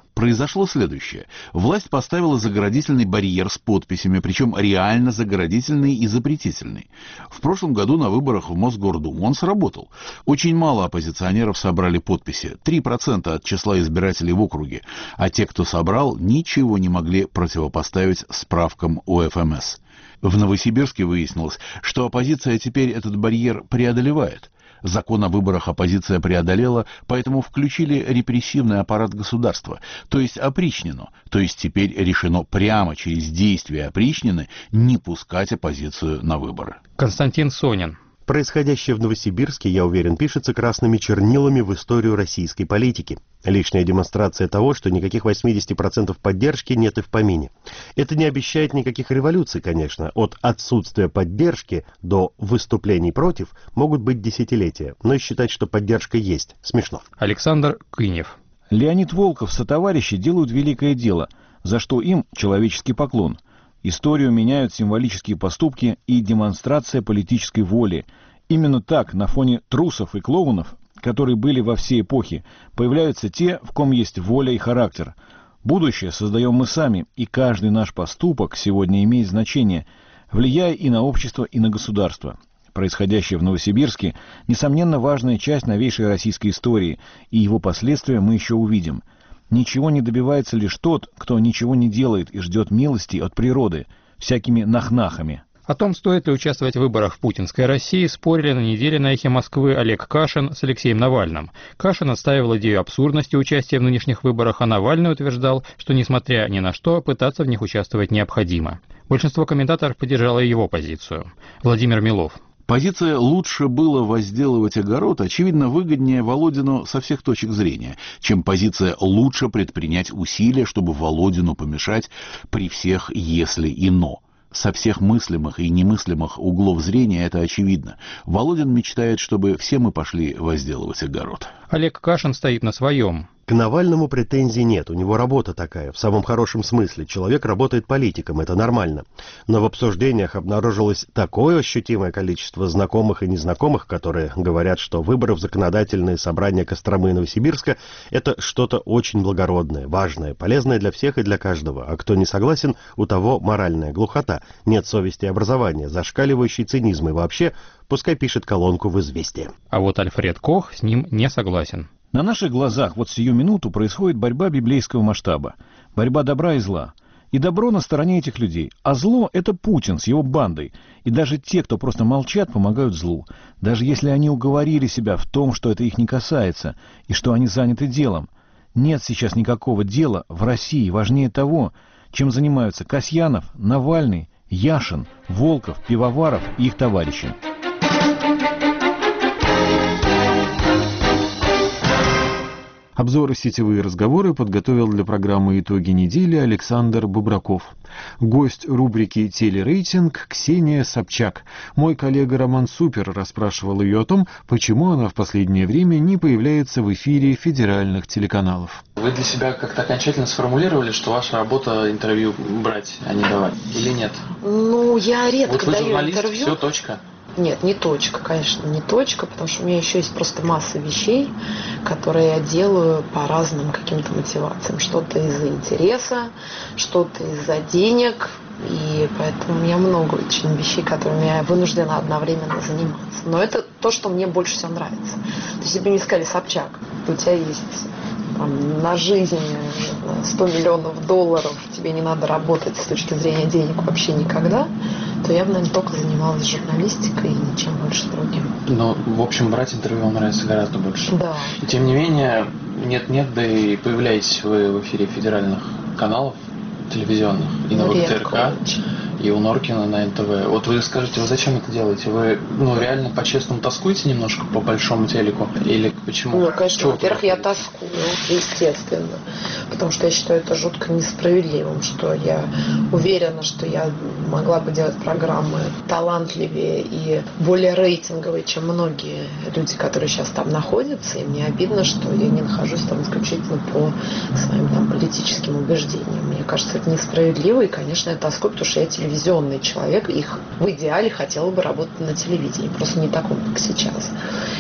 Произошло следующее. Власть поставила заградительный барьер с подписями, причем реально заградительный и запретительный. В прошлом году на выборах в Мосгордуму он сработал. Очень мало оппозиционеров собрали подписи, три процента от числа избирателей в округе, а те, кто собрал, ничего не могли противопоставить справкам У Эф Эм Эс. В Новосибирске выяснилось, что оппозиция теперь этот барьер преодолевает. Закон о выборах оппозиция преодолела, поэтому включили репрессивный аппарат государства, то есть опричнину, то есть теперь решено прямо через действия опричнины не пускать оппозицию на выборы. Константин Сонин. Происходящее в Новосибирске, я уверен, пишется красными чернилами в историю российской политики. Лишняя демонстрация того, что никаких восемьдесят процентов поддержки нет и в помине. Это не обещает никаких революций, конечно. От отсутствия поддержки до выступлений против могут быть десятилетия. Но и считать, что поддержка есть, смешно. Александр Кынев. Леонид Волков, сотоварищи делают великое дело, за что им человеческий поклон. Историю меняют символические поступки и демонстрация политической воли. Именно так, на фоне трусов и клоунов, которые были во все эпохи, появляются те, в ком есть воля и характер. Будущее создаем мы сами, и каждый наш поступок сегодня имеет значение, влияя и на общество, и на государство. Происходящее в Новосибирске, несомненно, важная часть новейшей российской истории, и его последствия мы еще увидим. Ничего не добивается лишь тот, кто ничего не делает и ждет милости от природы, всякими нахнахами. О том, стоит ли участвовать в выборах в путинской России, спорили на неделе на «Эхе Москвы» Олег Кашин с Алексеем Навальным. Кашин отстаивал идею абсурдности участия в нынешних выборах, а Навальный утверждал, что, несмотря ни на что, пытаться в них участвовать необходимо. Большинство комментаторов поддержало его позицию. Владимир Милов. Позиция «лучше было возделывать огород» очевидно выгоднее Володину со всех точек зрения, чем позиция «лучше предпринять усилия, чтобы Володину помешать при всех «если» и «но». Со всех мыслимых и немыслимых углов зрения это очевидно. Володин мечтает, чтобы все мы пошли возделывать огород. Олег Кашин стоит на своем. К Навальному претензий нет, у него работа такая, в самом хорошем смысле. Человек работает политиком, это нормально. Но в обсуждениях обнаружилось такое ощутимое количество знакомых и незнакомых, которые говорят, что выборы в законодательные собрания Костромы и Новосибирска – это что-то очень благородное, важное, полезное для всех и для каждого. А кто не согласен, у того моральная глухота, нет совести и образования, зашкаливающий цинизм и вообще пускай пишет колонку в «Известия». А вот Альфред Кох с ним не согласен. На наших глазах вот сию минуту происходит борьба библейского масштаба, борьба добра и зла. И добро на стороне этих людей, а зло — это Путин с его бандой. И даже те, кто просто молчат, помогают злу. Даже если они уговорили себя в том, что это их не касается, и что они заняты делом. Нет сейчас никакого дела в России важнее того, чем занимаются Касьянов, Навальный, Яшин, Волков, Пивоваров и их товарищи. Обзоры «Сетевые разговоры» подготовил для программы «Итоги недели» Александр Бубраков. Гость рубрики «Телерейтинг» Ксения Собчак. Мой коллега Роман Супер расспрашивал ее о том, почему она в последнее время не появляется в эфире федеральных телеканалов. Вы для себя как-то окончательно сформулировали, что ваша работа интервью брать, а не давать, или нет? Ну, я редко вот вы даю журналист, интервью. Все, точка. Нет, не точка, конечно, не точка, потому что у меня еще есть просто масса вещей, которые я делаю по разным каким-то мотивациям. Что-то из-за интереса, что-то из-за денег, и поэтому у меня много очень вещей, которыми я вынуждена одновременно заниматься. Но это то, что мне больше всего нравится. То есть, если бы мне сказали: Собчак, у тебя есть там, на жизнь сто миллионов долларов, тебе не надо работать с точки зрения денег вообще никогда, то я бы, наверное, только занималась журналистикой и ничем больше другим. Но, в общем, брать интервью вам нравится гораздо больше. Да. И, тем не менее, нет-нет, да и появляетесь вы в эфире федеральных каналов телевизионных, и на ВГТРК, и у Норкина на эн тэ вэ. Вот вы скажите, вы зачем это делаете? Вы, ну, реально по-честному тоскуете немножко по большому телеку? Или почему? Ну, конечно, во-первых, я тоскую, естественно. Потому что я считаю это жутко несправедливым, что я уверена, что я могла бы делать программы талантливее и более рейтинговые, чем многие люди, которые сейчас там находятся. И мне обидно, что я не нахожусь там исключительно по своим там политическим политическим убеждениям. Мне кажется, это несправедливо, и, конечно, это тоскую, потому что я телевизионный человек, их в идеале хотела бы работать на телевидении, просто не таком, как сейчас.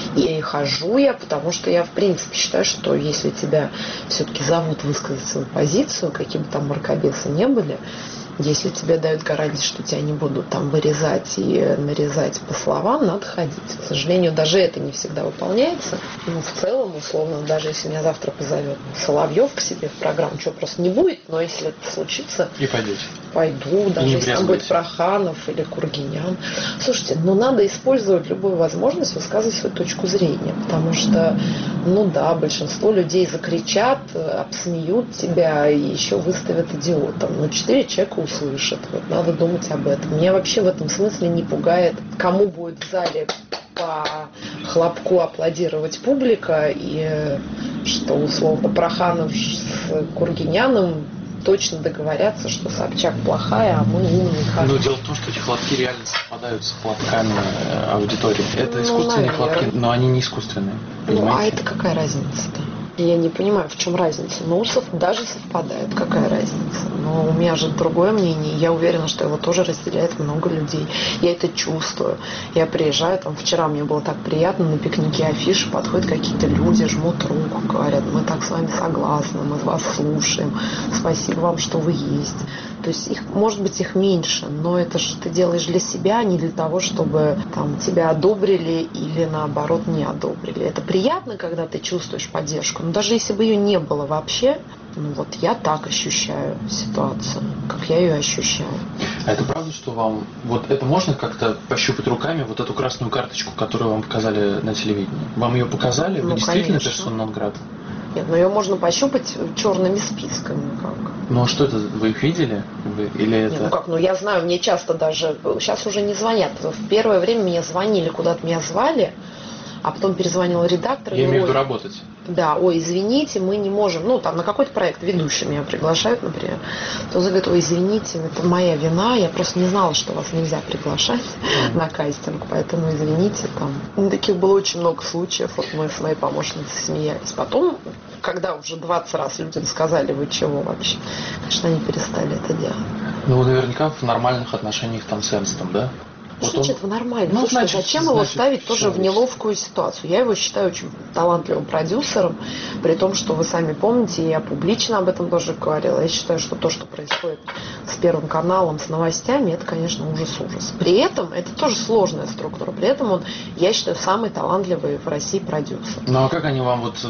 И хожу я, потому что я, в принципе, считаю, что если тебя все-таки зовут высказать свою позицию, какие бы там мракобесы не были, если тебе дают гарантии, что тебя не будут там вырезать и нарезать по словам, надо ходить. К сожалению, даже это не всегда выполняется. Ну, в целом, условно, даже если меня завтра позовет Соловьев к себе в программу, чего просто не будет, но если это случится... И пойдете. Пойду, даже если там будет Проханов или Кургинян. Слушайте, ну надо использовать любую возможность высказывать свою точку зрения, потому что, ну да, большинство людей закричат, обсмеют тебя и еще выставят идиотом. Но четыре человека услышат. Вот надо думать об этом. Меня вообще в этом смысле не пугает, кому будет в зале по хлопку аплодировать публика, и что, условно, Проханов с Кургиняном точно договорятся, что Собчак плохая, а мы умные, хорошие. Но дело в том, что эти хлопки реально совпадают с хлопками аудитории. Это искусственные ну, хлопки, но они не искусственные. Ну, а это какая разница-то? Я не понимаю, в чем разница. Ну, даже совпадают, какая разница. Но у меня же другое мнение. Я уверена, что его тоже разделяет много людей. Я это чувствую. Я приезжаю, там вчера мне было так приятно, на пикнике афиши подходят какие-то люди, жмут руку, говорят, мы так с вами согласны, мы вас слушаем, спасибо вам, что вы есть. То есть их, может быть, их меньше, но это же ты делаешь для себя, а не для того, чтобы там, тебя одобрили или наоборот не одобрили. Это приятно, когда ты чувствуешь поддержку, но даже если бы ее не было вообще, ну вот я так ощущаю ситуацию, как я ее ощущаю. А это правда, что вам, вот это можно как-то пощупать руками, вот эту красную карточку, которую вам показали на телевидении? Вам ее показали? Вы ну, действительно персона нон грата? Нет, но ее можно пощупать черными списками как. Ну а что это, вы их видели? Вы, или это... Нет, ну как, ну я знаю, мне часто даже, сейчас уже не звонят. В первое время мне звонили, куда-то меня звали, а потом перезвонил редактор. Я имею в виду работать. Да, ой, извините, мы не можем, ну там на какой-то проект ведущий меня приглашают, например, то он говорит, ой, извините, это моя вина, я просто не знала, что вас нельзя приглашать mm. на кастинг, поэтому извините, там. Ну, таких было очень много случаев, вот мы с моей помощницей смеялись. Потом, когда уже двадцать раз людям сказали, вы чего вообще, конечно, они перестали это делать. Ну, вы наверняка в нормальных отношениях там с Эрнстом, да? Вот значит, он... в нормальном. Ну, Слушай, значит, зачем значит, его ставить тоже в неловкую ситуацию? Я его считаю очень талантливым продюсером, при том, что вы сами помните, я публично об этом тоже говорила. Я считаю, что то, что происходит с Первым каналом, с новостями, это, конечно, ужас-ужас. При этом это тоже сложная структура. При этом он, я считаю, самый талантливый в России продюсер. Ну, а как они вам вот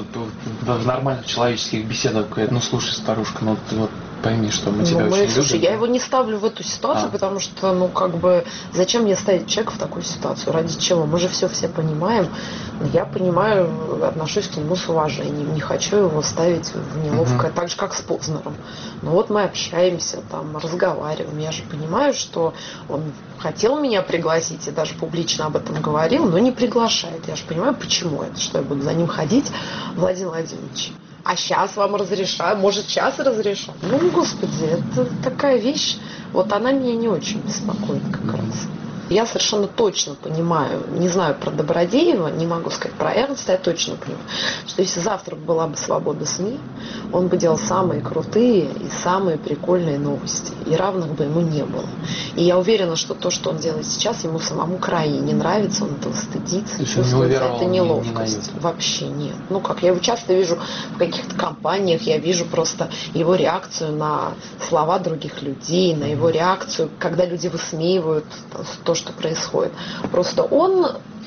в нормальных человеческих беседах говорят, ну, слушай, старушка, ну, ты вот пойми, что мы тебя ну, очень мы, слушай, любим. Я его не ставлю в эту ситуацию, а. потому что, ну, как бы, зачем мне ставить человека в такую ситуацию? Ради чего? Мы же все все понимаем. Я понимаю, отношусь к нему с уважением. Не хочу его ставить в неловкое, uh-huh. так же, как с Познером. Ну, вот мы общаемся, там, разговариваем. Я же понимаю, что он хотел меня пригласить и даже публично об этом говорил, но не приглашает. Я же понимаю, почему это, что я буду за ним ходить, Владимир Владимирович. А сейчас вам разрешаю, может, сейчас разрешаю. Ну, господи, это такая вещь, вот она меня не очень беспокоит как раз. Я совершенно точно понимаю, не знаю про Добродеева, не могу сказать про Эрнста, я точно понимаю, что если завтра была бы свобода СМИ, он бы делал самые крутые и самые прикольные новости, и равных бы ему не было. И я уверена, что то, что он делает сейчас, ему самому крайне не нравится, он этого стыдится, чувствует это неловкость. Не Вообще нет. Ну как, я его часто вижу в каких-то компаниях, я вижу просто его реакцию на слова других людей, на его реакцию, когда люди высмеивают то, что происходит. Просто он,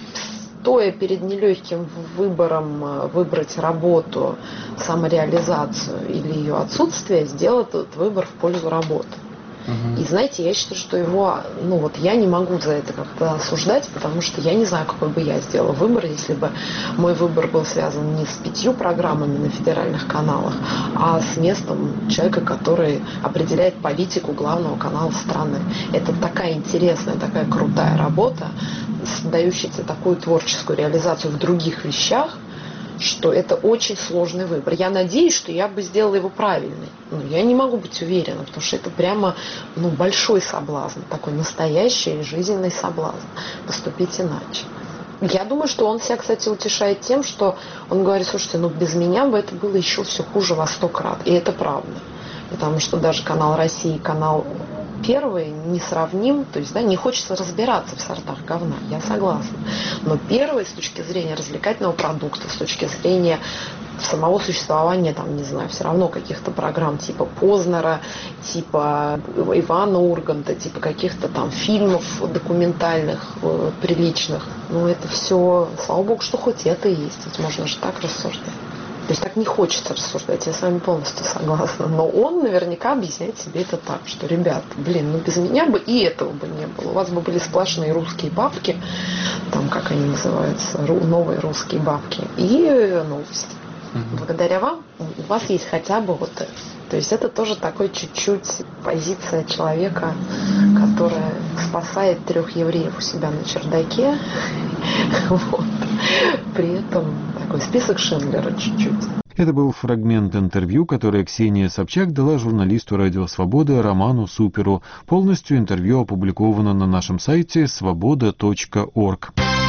стоя перед нелегким выбором выбрать работу, самореализацию или ее отсутствие, сделал этот выбор в пользу работы. Угу. И знаете, я считаю, что его, ну вот я не могу за это как-то осуждать, потому что я не знаю, какой бы я сделала выбор, если бы мой выбор был связан не с пятью программами на федеральных каналах, а с местом человека, который определяет политику главного канала страны. Это такая интересная, такая крутая работа, дающая тебе такую творческую реализацию в других вещах, что это очень сложный выбор. Я надеюсь, что я бы сделала его правильный. Но я не могу быть уверена, потому что это прямо ну, большой соблазн, такой настоящий жизненный соблазн поступить иначе. Я думаю, что он себя, кстати, утешает тем, что он говорит, слушайте, ну без меня бы это было еще все хуже во сто крат. И это правда. потому что даже канал России, канал Первый несравним, то есть, да, не хочется разбираться в сортах говна, я согласна. Но Первый с точки зрения развлекательного продукта, с точки зрения самого существования, там, не знаю, все равно каких-то программ типа Познера, типа Ивана Урганта, типа каких-то там фильмов документальных, э, приличных. Ну, это все, слава богу, что хоть это и есть, ведь можно же так рассуждать. То есть так не хочется рассуждать, я с вами полностью согласна. Но он наверняка объясняет себе это так, что, ребят, блин, ну без меня бы и этого бы не было. У вас бы были сплошные русские бабки, там, как они называются, новые русские бабки, и новости. Благодаря вам у вас есть хотя бы вот это. То есть это тоже такой чуть-чуть позиция человека, которая спасает трех евреев у себя на чердаке. Вот. При этом такой список Шиндлера чуть-чуть. Это был фрагмент интервью, которое Ксения Собчак дала журналисту «Радио Свобода» Роману Суперу. Полностью интервью опубликовано на нашем сайте свобода точка орг.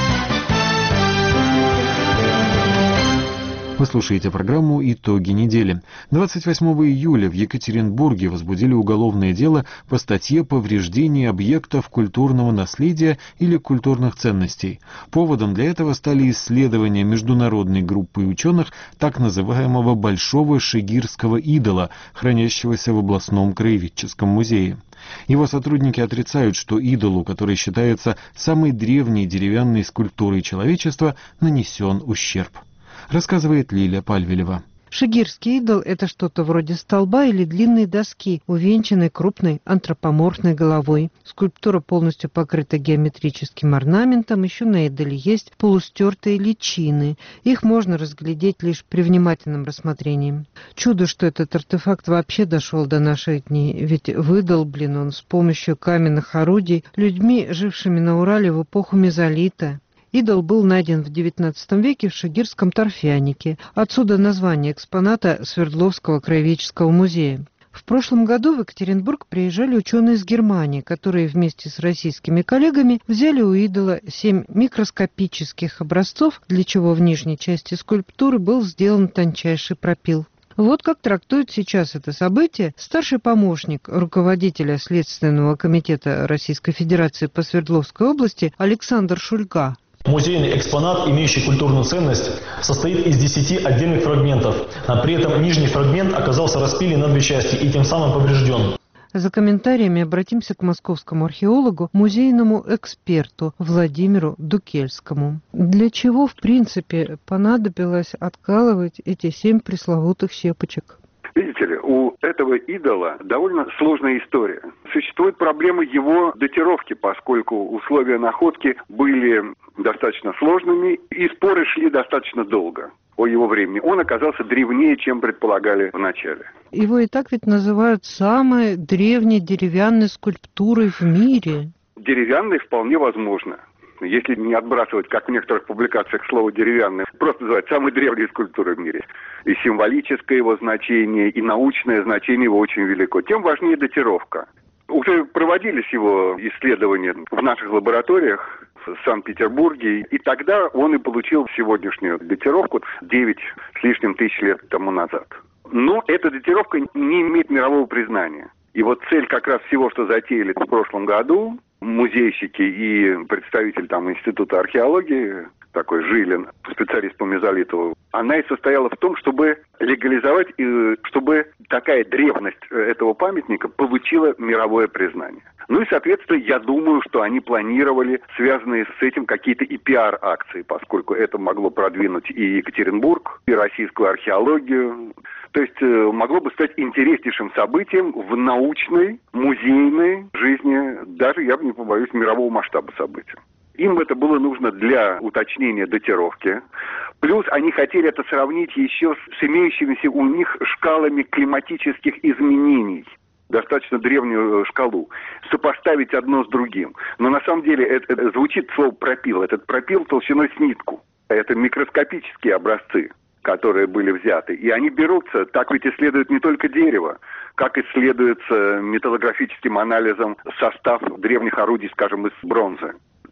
Вы слушаете программу «Итоги недели». двадцать восьмого июля в Екатеринбурге возбудили уголовное дело по статье «Повреждение объектов культурного наследия или культурных ценностей». Поводом для этого стали исследования международной группы ученых так называемого Большого Шигирского идола, хранящегося в областном краеведческом музее. Его сотрудники отрицают, что идолу, который считается самой древней деревянной скульптурой человечества, нанесен ущерб. Рассказывает Лилия Пальвелева. Шигирский идол – это что-то вроде столба или длинной доски, увенчанной крупной антропоморфной головой. Скульптура полностью покрыта геометрическим орнаментом, еще на идоле есть полустертые личины. Их можно разглядеть лишь при внимательном рассмотрении. Чудо, что этот артефакт вообще дошел до наших дней, ведь выдолблен он с помощью каменных орудий людьми, жившими на Урале в эпоху мезолита. Идол был найден в девятнадцатом веке в Шигирском торфянике. Отсюда название экспоната Свердловского краеведческого музея. В прошлом году в Екатеринбург приезжали ученые из Германии, которые вместе с российскими коллегами взяли у идола семь микроскопических образцов, для чего в нижней части скульптуры был сделан тончайший пропил. Вот как трактует сейчас это событие старший помощник руководителя Следственного комитета Российской Федерации по Свердловской области Александр Шульга. Музейный экспонат, имеющий культурную ценность, состоит из десяти отдельных фрагментов, а при этом нижний фрагмент оказался распилен на две части и тем самым поврежден. За комментариями обратимся к московскому археологу, музейному эксперту Владимиру Дукельскому. Для чего, в принципе, понадобилось откалывать эти семь пресловутых щепочек? Видите ли, у этого идола довольно сложная история. Существует проблема его датировки, поскольку условия находки были достаточно сложными, и споры шли достаточно долго о его времени. Он оказался древнее, чем предполагали вначале. Его и так ведь называют самой древней деревянной скульптурой в мире. Деревянной вполне возможно. Если не отбрасывать, как в некоторых публикациях, слово «деревянное», просто называют самой древней скульптурой в мире. И символическое его значение, и научное значение его очень велико. Тем важнее датировка. Уже проводились его исследования в наших лабораториях в Санкт-Петербурге, и тогда он и получил сегодняшнюю датировку девять с лишним тысяч лет тому назад. Но эта датировка не имеет мирового признания. И вот цель как раз всего, что затеяли в прошлом году, музейщики и представитель там Института археологии, такой Жилин, специалист по мезолиту, она и состояла в том, чтобы легализовать, чтобы такая древность этого памятника получила мировое признание. Ну и, соответственно, я думаю, что они планировали связанные с этим какие-то и пиар-акции, поскольку это могло продвинуть и Екатеринбург, и российскую археологию. То есть могло бы стать интереснейшим событием в научной, музейной жизни, даже, я бы не побоюсь, мирового масштаба события. Им это было нужно для уточнения датировки. Плюс они хотели это сравнить еще с имеющимися у них шкалами климатических изменений. Достаточно древнюю шкалу. Сопоставить одно с другим. Но на самом деле это, это звучит слово «пропил». Этот пропил толщиной с нитку. Это микроскопические образцы, которые были взяты. И они берутся, так ведь исследуют не только дерево, как исследуется металлографическим анализом состав древних орудий, скажем, из бронзы.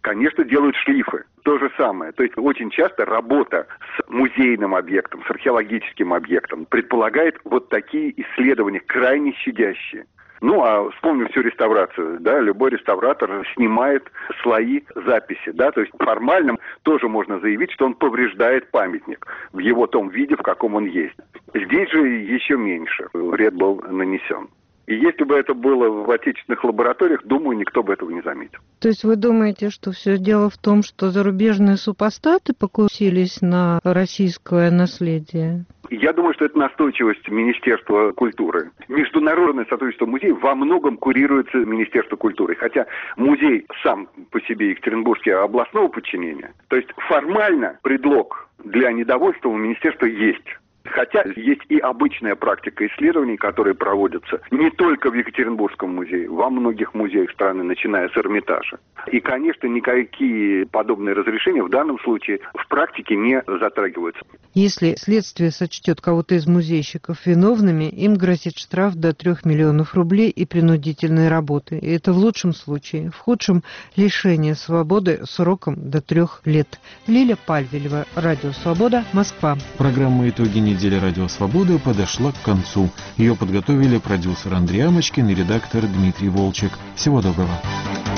конечно, делают шлифы. То же самое. То есть очень часто работа с музейным объектом, с археологическим объектом предполагает вот такие исследования, крайне щадящие. Ну, а вспомним всю реставрацию, да, любой реставратор снимает слои записи, да, то есть формально тоже можно заявить, что он повреждает памятник в его том виде, в каком он есть. Здесь же еще меньше вред был нанесен. И если бы это было в отечественных лабораториях, думаю, никто бы этого не заметил. То есть вы думаете, что все дело в том, что зарубежные супостаты покусились на российское наследие? Я думаю, что это настойчивость Министерства культуры. Международное сотрудничество музея во многом курируется Министерством культуры. Хотя музей сам по себе Екатеринбургский областного подчинения. То есть формально предлог для недовольства у министерства есть. Хотя есть и обычная практика исследований, которые проводятся не только в Екатеринбургском музее, во многих музеях страны, начиная с Эрмитажа. И, конечно, никакие подобные разрешения в данном случае в практике не затрагиваются. Если следствие сочтет кого-то из музейщиков виновными, им грозит штраф до трех миллионов рублей и принудительные работы. И это в лучшем случае. В худшем – лишение свободы сроком до трех лет. Лиля Пальвелева, Радио Свобода, Москва. Программа «Итоги недели Радио Свободы» подошла к концу. Ее подготовили продюсер Андрей Амочкин и редактор Дмитрий Волчек. Всего доброго.